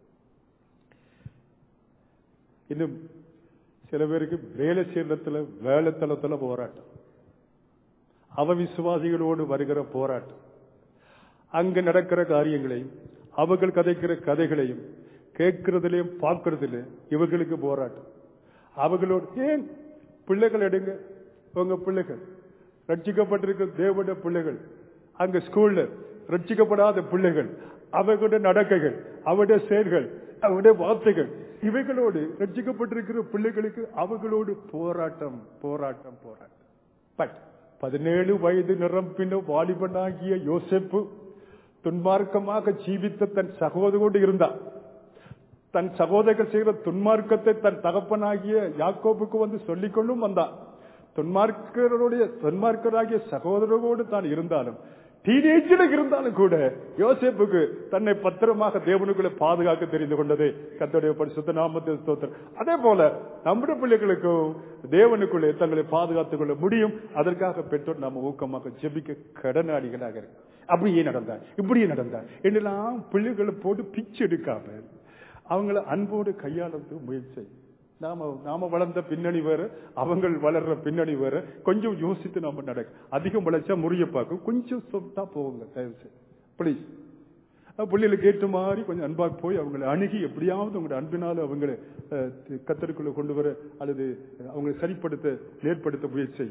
இன்னும் சில பேருக்கு வேலை செய்யறதுல வேலைத்தளத்துல போராட்டம், அவ விசுவாசிகளோடு வருகிற போராட்டம், அங்கு நடக்கிற காரியங்களையும் அவர்கள் கதைக்கிற கதைகளையும் கேட்கறதுலயும் பார்க்கறதுலயும் இவர்களுக்கு போராட்டம். அவர்களோடு ஏன் பிள்ளைகள் எடுங்க, உங்க பிள்ளைகள் ரட்சிக்கப்பட்டிருக்கிற தேவனுடைய பிள்ளைகள், அங்க ஸ்கூல்ல ரட்சிக்கப்படாத பிள்ளைகள், அவர்களுடைய நடக்கைகள், அவருடைய செயல்கள், அவருடைய வார்த்தைகள், இவைகளோடு ரட்சிக்கப்பட்டிருக்கிற பிள்ளைகளுக்கு அவர்களோடு போராட்டம் போராட்டம் போராட்டம். பட் பதினேழு வயது நிரம்பின வாலிபனாகிய யோசேப்பு துன்மார்க்கமாக ஜீவித்த தன் சகோதரோடு இருந்தார். தன் சகோதரர்கள் செய்கிற துன்மார்க்கத்தை தன் தகப்பனாகிய யாக்கோபுக்கு வந்து சொல்லிக்கொண்டும் வந்தார். துன்மார்க்கருடைய துன்மார்க்கராகிய சகோதரரோடு தான் இருந்தாலும் டீனேஜில் இருந்தாலும் கூட யோசேப்புக்கு தன்னை பத்திரமாக தேவனுக்குள்ளே பாதுகாக்க தெரிந்து கொண்டது கர்த்தருடைய பரிசுத்த நாமத்தின் ஸ்தோத்திரம். அதே போல நம்முடைய பிள்ளைகளுக்கும் தேவனுக்குள்ளே தங்களை பாதுகாத்துக் கொள்ள முடியும். அதற்காக பெற்றோர் நாம ஊக்கமாக ஜெபிக்க கடனாளிகளாக இருக்கு. அப்படியே நடந்தார், இப்படியே நடந்தார் என்றெல்லாம் பிள்ளைகளை போட்டு பிச்சு எடுக்காம அவங்களை அன்போடு கையாளது முயற்சி. நாம நாம வளர்ந்த பின்னணி வேற, அவங்க வளர்ற பின்னணி வேற. கொஞ்சம் யோசித்து நாம நடக்க. அதிகம் வளர்ச்சா முறிய பார்க்கும், கொஞ்சம் சொத்தா போவாங்க. தயவு செய்து பிளீஸ் பிள்ளைகளுக்கு ஏற்ற மாதிரி கொஞ்சம் அன்பாக போய் அவங்களை அணுகி எப்படியாவது உங்களுடைய அன்பினால அவங்களை கத்தருக்குள்ள கொண்டு வர அல்லது அவங்களை சரிப்படுத்த நேர்படுத்த முயற்சி.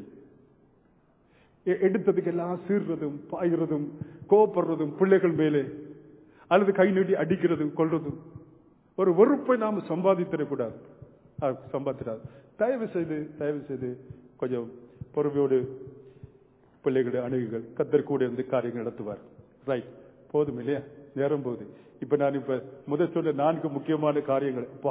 எடுத்ததுக்கு எல்லாம் சீர்றதும் பாய்கிறதும் கோபப்படுறதும் பிள்ளைகள் மேலே அல்லது கை நீட்டி அடிக்கிறதும் கொள்றதும் ஒரு வெறுப்பை நாம சம்பாதித்திடக்கூடாது. சம்பாதிடாது. தயவு செய்து தயவு செய்து கொஞ்சம் பொறுமையோடு பிள்ளைகளுடைய அணுகுகள். கத்தர் கூட இருந்து காரியங்கள் நடத்துவார். ரைட், போதும் இல்லையா? நேரம் போகுது. இப்ப நான் இப்ப முதல் சொல்ல நான்கு முக்கியமான காரியங்கள். அப்பா,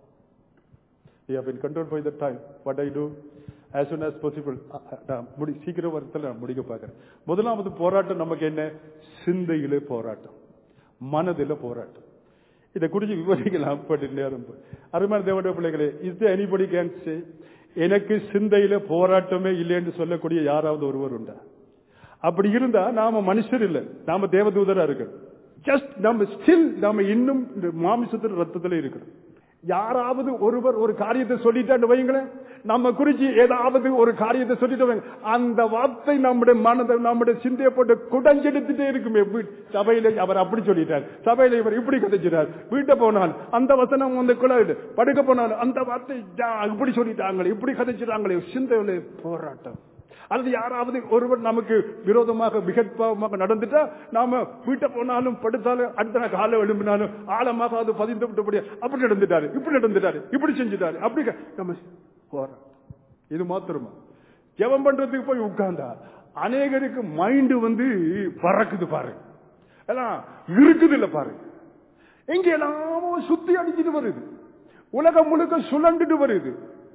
you have been controlled by the time. What I do as soon as possible. முடி சீக்கிரம் வரத்தில் நான் முடிக்க பார்க்கிறேன். முதலாவது போராட்டம் நமக்கு என்ன? சிந்தையிலே போராட்டம், மனதில போராட்டம். இதை குறித்து விவரிக்கலாம். நேரம் அருமையான தேவனுடைய பிள்ளைகளே, is there anybody can say எனக்கு சிந்தையில போராட்டமே இல்லை என்று சொல்லக்கூடிய யாராவது ஒருவர் உண்டா? அப்படி இருந்தா நாம மனுஷர் இல்லை, நாம தேவதூதரா இருக்கிறோம். ஜஸ்ட் நம்ம ஸ்டில் நாம இன்னும் மாமிசத்தின் ரத்தத்துல இருக்கிறோம். யாராவது ஒருவர் ஒரு காரியத்தை சொல்லிட்டான்னு வைங்களேன், நம்ம குறிச்சு ஏதாவது ஒரு காரியத்தை சொல்லிட்டு அந்த வார்த்தை நம்முடைய மனதை நம்முடைய சிந்தையை போட்டு குடஞ்செடுத்துட்டே இருக்குமே. சபையில அவர் அப்படி சொல்லிட்டார், சபையில இவர் இப்படி கதைச்சிட்டார், வீட்டை போனால் அந்த வசனம் வந்து குழாயிடு, படுக்க போனாலும் அந்த வார்த்தை இப்படி சொல்லிட்டாங்களே, இப்படி கதைச்சிட்டாங்களே. சிந்தையில போராட்டம். அல்லது யாராவது ஒருவர் நமக்கு விரோதமாக மிகப்பாவமாக நடந்துட்டா நாம வீட்டை போனாலும் படுத்தாலும் அடுத்த காலை எழும்பினாலும் ஆழமாக அது பதிந்து விட்டபடியா அப்படி நடந்துட்டாரு, இப்படி நடந்துட்டாரு, இப்படி செஞ்சுட்டாரு, அப்படி நம்ம போறோம். இது மாத்திரமா? ஜெபம் பண்றதுக்கு போய் உட்கார்ந்தா அநேகருக்கு மைண்ட் வந்து பறக்குது பாருங்க, எல்லாம் இருக்குது இல்ல பாருங்க. எங்க எல்லாமோ சுத்தி அடிச்சுட்டு வருது, உலகம் முழுக்க சுழண்டுட்டு வருது.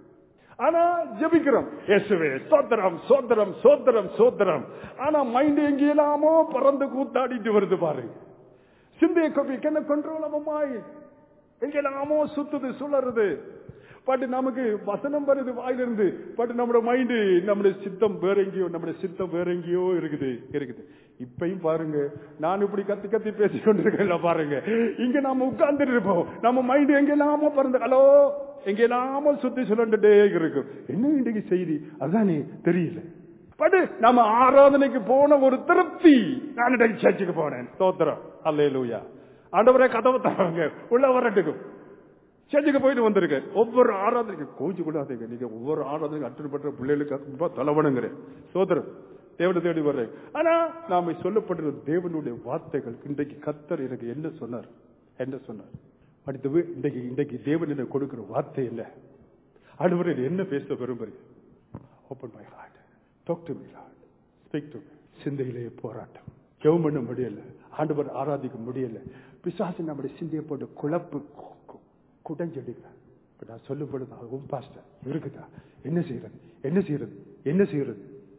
ஆனா ஜெபிக்கிறோம், இயேசுவே சோத்திரம் சோத்திரம் சோத்திரம் சோத்திரம். ஆனா மைண்ட் எங்க எல்லாமோ பறந்து கூத்தாடிட்டு வருது பாருங்க. சிந்தைய கவி என்ன கண்ட்ரோல் ஆமாய் எங்க எல்லாமோ சுத்துது சுழறுது. பட் நமக்கு வசனம் வருது வாயிலிருந்து, பட் நம்மளோட மைண்டு நம்முடைய சித்தம் வேற எங்கேயோ, நம்முடைய சித்தம் வேற எங்கேயோ இருக்குது இருக்குது. இப்பயும் பாருங்க, நான் இப்படி கத்தி கத்தி பேசி கொண்டிருக்கேன் பாருங்க. இங்க நாம உட்கார்ந்துட்டு இருப்போம், நம்ம மைண்டு எங்க எல்லாமோ பறந்து ஹலோ எங்க எல்லாமோ சுத்தி சுழண்டுட்டே இருக்கும். என்ன இன்றைக்கு செய்தி அதுதானே தெரியல. பட் நம்ம ஆராதனைக்கு போன ஒரு திருப்தி. நான் இன்றைக்கு சர்ச்சுக்கு போனேன், ஸ்தோத்திரம் அல்லேலூயா, ஆண்டவரே கதவை தரவங்க உள்ள வரட்டுக்கும். சர்ச்சுக்கு போயிட்டு வந்திருக்கேன். ஒவ்வொரு ஆராதனைக்கு கோச்சு கூடாதுங்க, நீங்க ஒவ்வொரு ஆராதனைக்கு அட்டன் பண்ற பிள்ளைகளுக்கு தலைவனுங்கிறேன். சோதரன் தேவனை தேடி வர்றேன். ஆனா நாம சொல்லப்படுற தேவனுடைய வார்த்தைகள் இன்றைக்கு கர்த்தர் எனக்கு என்ன சொன்னார் என்ன சொன்னார் அடுத்தது இன்றைக்கு இன்றைக்கு தேவன் எனக்கு கொடுக்கிற வார்த்தை இல்ல. ஆண்டவரே என்ன பேச விரும்புறீங்க? Open my heart, talk to me Lord, speak to me. சிந்தையிலே போராட்டம், ஜெபம் பண்ண முடியல, ஆண்டவர் ஆராதிக்க முடியல. பிசாசு நம்முடைய சிந்தையை போட்டு குழப்பு குடஞ்செடுக்க. நான் சொல்லும் பொழுது பாஸ்டர் இருக்குதா, என்ன செய்யறது என்ன செய்யறது என்ன செய்யறது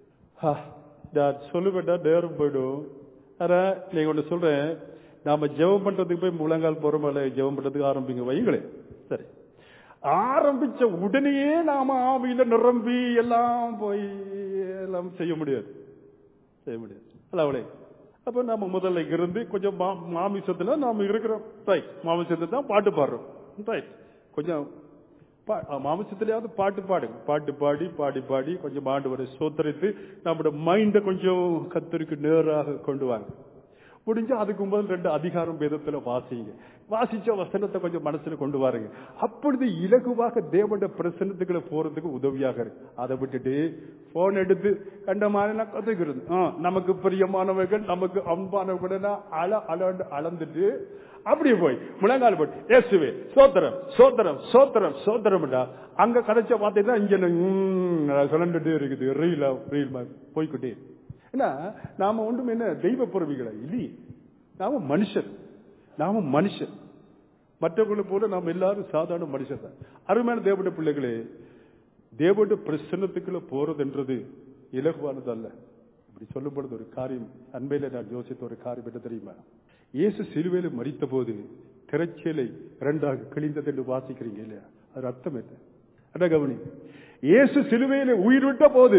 சொல்லுவேண்டா நேரம் போயிடும். ஆனா நீங்க ஒண்ணு சொல்றேன், நாம ஜெபம் பண்றதுக்கு போய் முழங்கால் போறோம், ஜெபம் பண்றதுக்கு ஆரம்பிங்க வைங்களே. சரி, ஆரம்பிச்ச உடனேயே நாம ஆவியில நிரம்பி எல்லாம் போய் எல்லாம் செய்ய முடியாது செய்ய முடியாது அல்ல அவளே. அப்ப நம்ம முதல்ல இருந்து கொஞ்சம் மாமிசத்துல நாம இருக்கிறோம். ரைட், மாமிசத்தை தான் பாட்டு பாடுறோம். ரைட், கொஞ்சம் மாமிசத்திலேயாவது பாட்டு பாடுங்க. பாட்டு பாடி பாடி பாடி கொஞ்சம் ஆண்டவரை சோத்தரித்து நம்மளோட மைண்ட கொஞ்சம் கர்த்தருக்கு நேராக கொண்டு வாங்க. முடிஞ்சா அதுக்கு முதல் ரெண்டு அதிகாரம் வேதத்துல வாசிங்க. வாசிச்ச வசனத்தை கொஞ்சம் மனசுல கொண்டு வாருங்க. அப்பொழுது இலகுவாக தேவனுடைய பிரசன்னத்துக்குள்ள போறதுக்கு உதவியாக இருக்கு. அதை விட்டுட்டு போன் எடுத்து கண்ட மாதிரி கத்துக்கிறது, நமக்கு பிரியமானவர்கள் நமக்கு அன்பானவர்கள் அல அலண்டு அளந்துட்டு அப்படியே போய் முழங்கால் போட்டு இயேசுவே சோத்திரம் சோத்திரம் சோத்திரம் சோத்திரம் அங்க கிடைச்ச வார்த்தை தான் இங்க சுழண்டுட்டே இருக்குது. ரீலா ரீல் போய்கிட்டே. ஏன்னா நாம ஒன்றும் என்ன தெய்வ பொறுமைகளா இல்லையே, நாம மனுஷன் நாம மனுஷன் மற்றவர்களை போல நாம் எல்லாரும் சாதாரண மனுஷன் தான். அருமையான தேவனுடைய பிள்ளைகளே, தேவனுடைய பிரசன்னத்துக்குள்ள போறதுன்றது இலகுவானது அல்ல. இப்படி சொல்லும் பொழுது ஒரு காரியம் அண்மையில நான் யோசித்த ஒரு காரியம் என்ன தெரியுமா? இயேசு சிலுவையில மரித்த போது திரைச்சீலை இரண்டாக கிழிந்தது என்று வாசிக்கிறீங்க இல்லையா? அது அர்த்தம் என்ன? அட கவனி, இயேசு சிலுவையில உயிர் விட்ட போது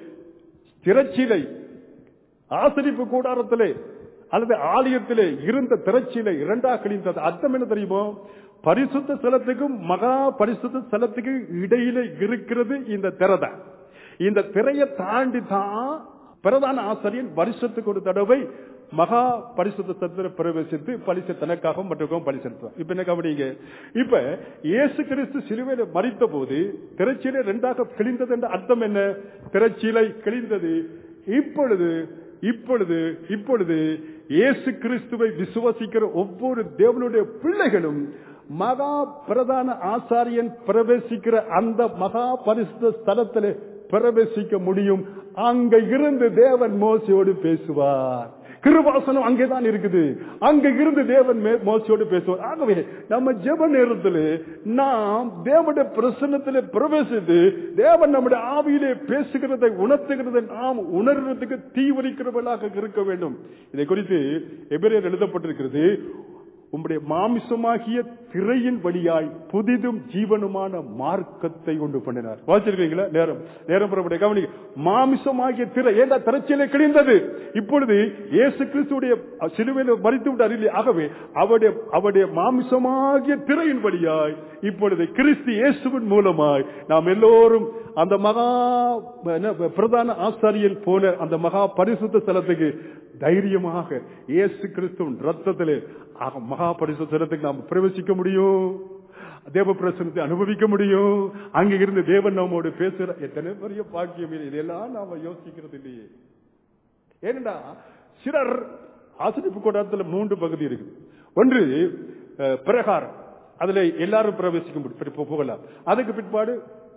திரைச்சீலை ஆசரிப்பு கூடாரத்திலே அல்லது ஆலயத்திலே இருந்த திரைச்சீலை இரண்டாக கிழிந்தது. அர்த்தம் என்ன தெரியுமோ? பரிசுத்த ஸ்தலத்துக்கும் மகா பரிசுத்த ஸ்தலத்துக்கு இடையில இருக்கிறது இந்த திரை தான். இந்த திரையை தாண்டி தான் பிரதான ஆசாரியன் வருஷத்துக்கு ஒரு தடவை மகா பரிசுத்த ஸ்தலத்தில் பிரவேசித்து பலிச தனக்காக மற்றும் பலி செலுத்துவார். இப்ப என்ன கவனிங்க, இப்ப இயேசு கிறிஸ்து சிலுவையில மரித்த போது திரைச்சீலை இரண்டாக கிழிந்தது என்ற அர்த்தம் என்ன? திரைச்சீலை கிழிந்தது. இப்பொழுது இப்பொழுது இப்பொழுது இயேசு கிறிஸ்துவை விசுவாசிக்கிற ஒவ்வொரு தேவனுடைய பிள்ளைகளும் மகா பிரதான ஆசாரியன் பிரவேசிக்கிற அந்த மகா பரிசுத்த ஸ்தலத்தில் பிரவேசிக்க முடியும். அங்க இருந்து தேவன் மோசையோடு பேசுவார். கிருபாசனம் அங்கேதான் இருக்குது. அங்க இருந்து தேவன் மோசையோடு பேசுவார். ஆகவே நம்ம ஜெப நேரத்தில் நாம் தேவனுடைய பிரசன்னத்தில் பிரவேசித்து தேவன் நம்முடைய ஆவியிலே பேசுகிறதை உணர்த்துகிறதை நாம் உணர்றதுக்கு தீவிரிக்கிறவர்களாக இருக்க வேண்டும். இதை குறித்து எபிரேயர் எழுதப்பட்டிருக்கிறது. உம்முடைய மாமிசமாகிய திரையின் வழியாய் புதிதும் ஜீவனுமான மார்க்கத்தை கொண்டு பண்ணினார். வாசிச்சிருக்கீங்களா? நேரம் நேரம் புறப்பட கவனி. மாமிசமாகிய திரை ஏண்டா திரைச்சீலை கிழிந்தது. இப்பொழுது இயேசு கிறிஸ்துடைய சிலுவையில் மரித்து விட்டார் இல்லை? ஆகவே அவருடைய அவருடைய மாமிசமாகிய திரையின் வழியாய் இப்பொழுது கிறிஸ்து இயேசுவின் மூலமாய் நாம் எல்லோரும் அந்த மகா பிரதான ஆசாரியன் போன அந்த மகா பரிசுத்த ஸ்தலத்துக்கு தைரியமாக இயேசு கிறிஸ்துவின் ரத்தத்திலே மகா பரிசுத்த ஸ்தலத்துக்கு நாம் பிரவேசிக்க முடியும். தேவ பிரசன்னத்தை அனுபவிக்க முடியும். அங்க இருந்து தேவன் நம்மோடு பேசுற எத்தனை பெரிய பாக்கியம். இதெல்லாம் நாம யோசிக்கிறது இல்லையே. ஏனென்றா சிலர் ஆசரிப்பு கூடாரத்தில் மூன்று பகுதி இருக்கு. ஒன்று பிரகாரம், அதுல எல்லாரும் பிரவேசிக்க போகலாம். அதுக்கு பிற்பாடு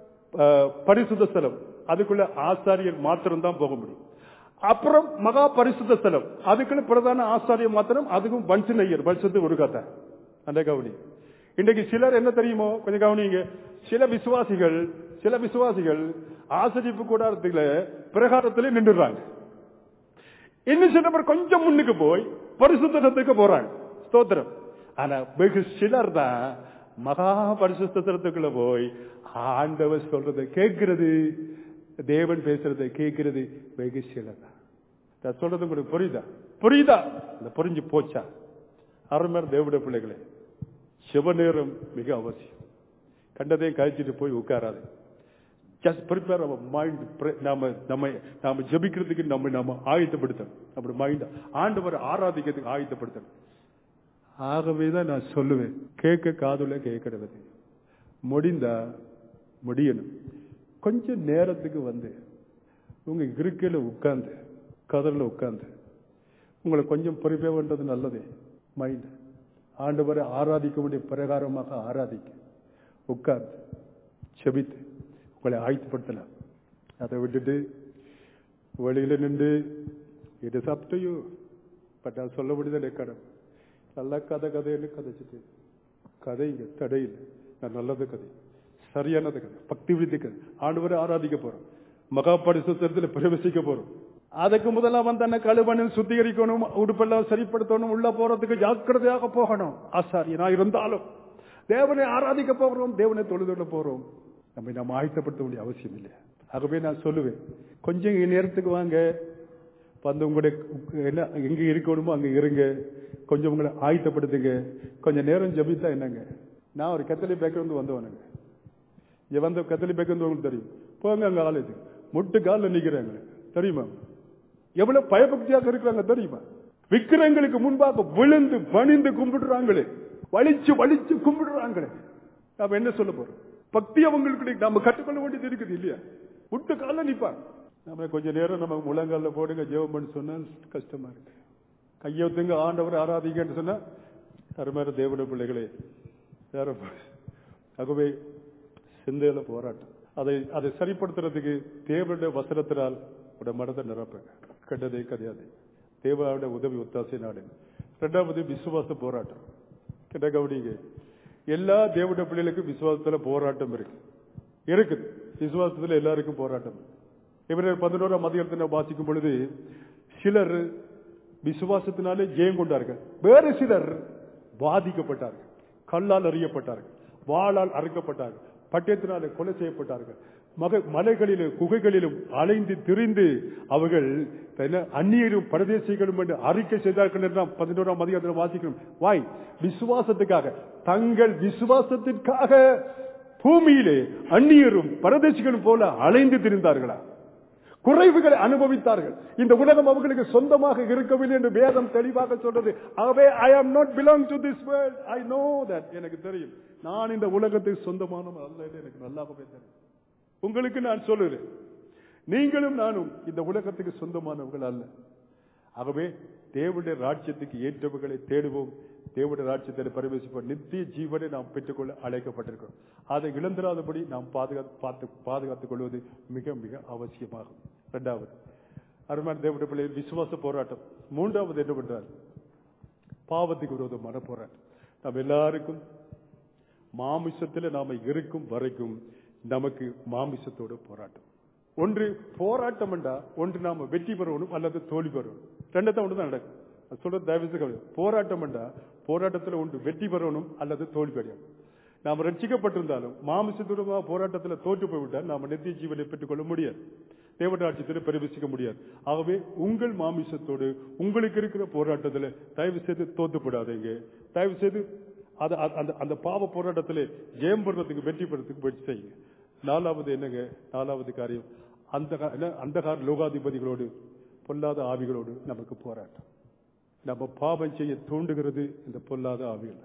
பரிசுத்த ஸ்தலம், அதுக்குள்ள ஆசாரியர் மாத்திரம் தான் போக முடியும். அப்புறம் மகா பரிசுத்த ஸ்தலம், அதுக்குள்ள பிரதான ஆசாரியர் மாத்திரம், அதுக்கும் வன்சனையர் வருஷத்துக்கு ஒரு கதை. அந்த கவனி. இன்றைக்கு சிலர் என்ன தெரியுமோ, கொஞ்சம் கவனிங்க. சில விசுவாசிகள் சில விசுவாசிகள் ஆசரிப்பு கூடாரத்துல பிரகாரத்திலே நின்றுறாங்க. இன்னும் சில பேர் கொஞ்சம் முன்னுக்கு போய் பரிசுத்தத்துக்கு போறாங்க. ஸ்தோத்திரம். ஆனா வெகு சிலர் தான் மகா பரிசுத்தத்துக்குள்ள போய் ஆண்டவர் சொல்றதை கேட்கிறது, தேவன் பேசுறதை கேட்கிறது. வெகு சிலர் தான். சொல்றது உங்களுக்கு புரியுதா? புரியுதா? இந்த புரிஞ்சு போச்சா? அருமையான தேவனுடைய பிள்ளைகளே, சிவ நேரம் மிக அவசியம். கண்டதையும் கழிச்சிட்டு போய் உட்காராது. Just prepare our mind. நாம நம்ம நாம ஜெபிக்கிறதுக்கு நம்ம நாம ஆயத்தப்படுத்தணும். நம்ம மைண்ட் ஆண்டவர் ஆராதிக்கிறதுக்கு ஆயத்தப்படுத்தணும். ஆகவேதான் நான் சொல்லுவேன், கேட்க காதுல கேட்கறது முடிந்தா முடியணும். கொஞ்சம் நேரத்துக்கு வந்து உங்க இருக்கையில உட்கார்ந்து கதர்ல உட்கார்ந்து உங்களை கொஞ்சம் பொறுப்பே பண்றது நல்லது. மைண்ட் ஆண்டவரை ஆராதிக்க வேண்டிய பிரகாரமாக ஆராதிக்க உட்கார்ந்து செபித்து உங்களை ஆயத்தப்படுத்தலாம். அதை விட்டுட்டு வெளியில நின்று இது சாப்பிட்டையோ பட் அது சொல்ல முடியுது கடன் நல்ல கதை கதைன்னு கதைச்சிட்டு கதைங்க தடையில் நான் நல்லது கதை, சரியானது கதை, பக்தி விருத்தி கதை. ஆண்டவரை ஆராதிக்க போறோம், மகா பரிசுத்தத்தில் பிரவேசிக்க போறோம். அதுக்கு முதல்ல வந்து கழுவணு சுத்திகரிக்கணும், உடுப்பெல்லாம் சரிப்படுத்தணும், உள்ள போறதுக்கு ஜாக்கிரதையாக போகணும். ஆசாரியனா இருந்தாலும் தேவனை ஆராதிக்க போகிறோம், தேவனை தொழுதுள்ள போறோம். நம்ம நம்ம ஆயத்தப்படுத்த வேண்டிய அவசியம் இல்லை. ஆகவே நான் சொல்லுவேன், கொஞ்சம் நேரத்துக்கு வாங்க, வந்து உங்களுடைய என்ன எங்க இருக்கணுமோ அங்க இருங்க, கொஞ்சம் உங்களை ஆயத்தப்படுத்துங்க. கொஞ்சம் நேரம் ஜபித்தா என்னங்க. நான் ஒரு கத்தலி பேக்ரவுண்ட் வந்தவனுங்க. இங்க வந்த கத்தலி பேக்ரவுண்ட் உங்களுக்கு தெரியும். போங்க அங்க ஆலயத்துக்கு முட்டு காலில் நிக்கிறாங்க தெரியுமா? எவ்வளவு பயபக்தியாக இருக்கிறாங்க தெரியுமா? விக்கிரங்களுக்கு முன்பாக விழுந்து பணிந்து கும்பிடுறாங்களே, வலிச்சு வலிச்சு கும்பிடுறாங்களே. நாம என்ன சொல்ல போறோம்? பக்தி அவங்களுக்கு நம்ம கற்றுக்கொள்ள வேண்டியது இருக்குது இல்லையா? முட்டு காலில் நிப்பாங்க. நம்ம கொஞ்ச நேரம் நம்ம முழங்கால போடுங்க ஜெபம் பண்ணி சொன்னா கஷ்டமா இருக்கு. கையொத்துங்க ஆண்டவர் ஆராதிங்கன்னு சொன்னா அருமையான தேவனுடைய பிள்ளைகளே வேற. ஆகவே சிந்தையில போராட்டம், அதை அதை சரிப்படுத்துறதுக்கு தேவனுடைய வசனத்தினால் உடைய மனதை நிரப்ப கண்டதே கிடையாது. தேவாவுடைய உதவி ஒத்தாசை நாடு. இரண்டாவது விசுவாச போராட்டம். கிட்ட கவனிங்க, எல்லா தேவனுடைய பிள்ளைகளுக்கும் விசுவாசத்துல போராட்டம் இருக்கு இருக்குது விசுவாசத்துல எல்லாருக்கும் போராட்டம். எபிரேயர் பதினோராம் அதிகாரத்தை வாசிக்கும் பொழுது சிலர் விசுவாசத்தினாலே ஜெயம் கொண்டார்கள், வேறு சிலர் பாதிக்கப்பட்டார்கள், கல்லால் அறியப்பட்டார்கள், வாளால் அறுக்கப்பட்டார்கள், பட்டயத்தினாலே கொலை செய்யப்பட்டார்கள், மக மலைகளிலும் குகைகளிலும் அலைந்து திரிந்து அவர்கள் அந்நியரும் பரதேசிகளும் என்று அறிக்கை செய்தார்கள் என்று நாம் பதினோராம் அதிகாரத்தில் வாசிக்கிறோம். வாய் விசுவாசத்துக்காக, தங்கள் விசுவாசத்திற்காக பூமியிலே அந்நியரும் பரதேசிகளும் போல அலைந்து திரிந்தார்களா? குறைவுகளை அனுபவித்தார்கள். இந்த உலகம் அவர்களுக்கு சொந்தமாக இருக்கவில்லை என்று வேதம் தெளிவாக சொல்றது. ஆகவே I am not belong to this world, I know that, எனக்கு தெரியும் நான் இந்த உலகத்துக்கு சொந்தமானவன் அல்ல, எனக்கு நல்லாவே தெரியும். உங்களுக்கு நான் சொல்லுறேன், நீங்களும் நானும் இந்த உலகத்துக்கு சொந்தமானவர்கள் அல்ல. ஆகவே தேவனுடைய ராஜ்யத்துக்கு ஏற்றவர்களை தேடுவோம், தேவனுடைய ராஜ்யத்தில் பிரவேசிப்போம். நித்திய ஜீவனை நாம் பெற்றுக்கொள்ள அழைக்கப்பட்டிருக்கிறோம். அதை இழந்துராதபடி நாம் பாதுகாத்து பார்த்து பாதுகாத்துக் கொள்வது மிக மிக அவசியமாகும். இரண்டாவது, அருமையான தேவனுடைய பிள்ளைகள், விசுவாச போராட்டம். மூன்றாவது என்னவென்றால் பாவத்துக்கு விரோதமான போராட்டம். நாம் எல்லாருக்கும் மாமிசத்தில் நாம இருக்கும் வரைக்கும் நமக்கு மாமிசத்தோட போராட்டம். ஒன்று போராட்டம் என்றா ஒன்று நாம வெற்றி பெறணும் அல்லது தோல்வி பெறணும், ரெண்டத்தான் ஒன்று தான் நடக்கும். சொல்றது தயவு போராட்டம் என்றா போராட்டத்தில் ஒன்று வெற்றி பெறணும் அல்லது தோல்வி பெறணும். நாம் ரட்சிக்கப்பட்டிருந்தாலும் மாமிசத்தோட போராட்டத்தில் தோற்று போய்விட்டால் நாம நித்திய ஜீவனை பெற்றுக் கொள்ள முடியாது, தேவனுடைய ராஜ்யத்தில் பிரவேசிக்க முடியாது. ஆகவே உங்கள் மாமிசத்தோடு உங்களுக்கு இருக்கிற போராட்டத்தில் தயவு செய்து தோத்துப்படாதீங்க. தயவு செய்து அந்த பாவ போராட்டத்தில் ஜெயம் பெறதுக்கு வெற்றி பெறதுக்கு முயற்சி செய்யுங்க. நாலாவது என்னங்க? நாலாவது காரியம், அந்த அந்தகார லோகாதிபதிகளோடு பொல்லாத ஆவிகளோடு நமக்கு போராட்டம். நம்ம பாவம் செய்ய தூண்டுகிறது இந்த பொல்லாத ஆவிகள்.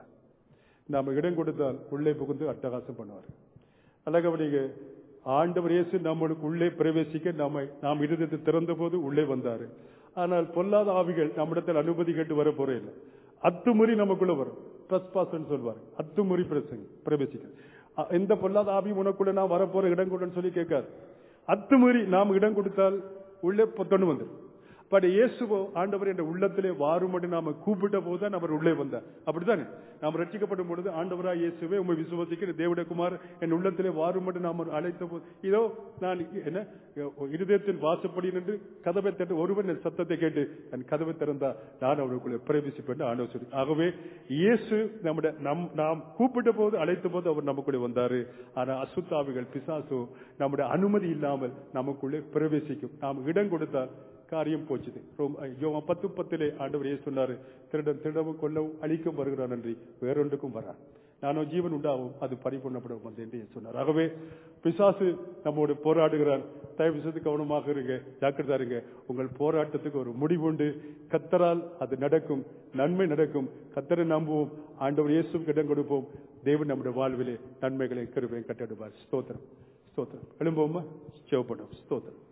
நாம இடம் கொடுத்தால் உள்ளே புகுந்து அட்டகாசம் பண்ணுவார். அழகவனிங்க, ஆண்டவர் இயேசு நம்மளுக்கு உள்ளே பிரவேசிக்க நாம நாம் இருதயத்தை திறந்த போது உள்ளே வந்தாரு. ஆனால் பொல்லாத ஆவிகள் நம்மிடத்தில் அனுமதி கேட்டு வர போறே இல்லை. அத்துமுறி நமக்குள்ள வரும், சொல்வார், அத்துமுறி பிரவேசிக்க. எந்த பொல்லாத ஆவி உனக்குள்ள நான் வரப்போற இடம் கொடுன்னு சொல்லி கேட்காது. அத்துமுறி நாம் இடம் கொடுத்தால் உள்ளே பொத்தொன்னு வந்து. பட் இயேசுவோ ஆண்டவர் என்ற உள்ளத்திலே வாரும்படி நாம கூப்பிட்ட போதுதான் அவர் உள்ளே வந்தார். அப்படித்தானே? நாம் ரட்சிக்கப்படும் பொழுது ஆண்டவரா இயேசுவே உண்மை விசுவாசிக்கிற தேவனுடைய குமார் என் உள்ளத்திலே வாரும்படி நாம் அழைத்த போது, இதோ நான் என்ன இருதயத்தின் வாசப்படி நின்று கதவை திறந்து ஒருவன் என் சத்தத்தை கேட்டு என் கதவை திறந்தா நான் அவருக்குள்ளே பிரவேசிப்பேன் ஆலோசனை. ஆகவே இயேசு நம்முடைய நம் நாம் கூப்பிட்ட போது அழைத்த போது அவர் நமக்குள்ளே வந்தாரு. ஆனா அசுத்தாவிகள் பிசாசு நம்முடைய அனுமதி இல்லாமல் நமக்குள்ளே பிரவேசிக்கும். நாம் இடம் கொடுத்தால் காரியம் போச்சுது. பத்து பத்திலே ஆண்டவர் ஏன் சொன்னாரு, திருடன் திருடவும் கொல்லவும் அழிக்கும் வருகிறான் நன்றி, வேறொன்றுக்கும் வரான், நானும் ஜீவன் உண்டாகும் அது பரிபூர்ணப்படும் வந்தேன் என்று சொன்னார். ஆகவே பிசாசு நம்மோடு போராடுகிறான். தயவு செய்து கவனமாக இருங்க, ஜாக்கிரதா இருங்க. உங்கள் போராட்டத்துக்கு ஒரு முடிவுண்டு. கத்தரால் அது நடக்கும், நன்மை நடக்கும். கத்தரை நம்புவோம், ஆண்டவர் இயேசுவுக்கு இடம் கொடுப்போம். தேவன் நம்முடைய வாழ்விலே நன்மைகளை கருவையும் கட்டிடுவார். ஸ்தோத்திரம், ஸ்தோத்திரம். எழும்புவோமா? ஜெபப்படுவோம். ஸ்தோத்திரம்.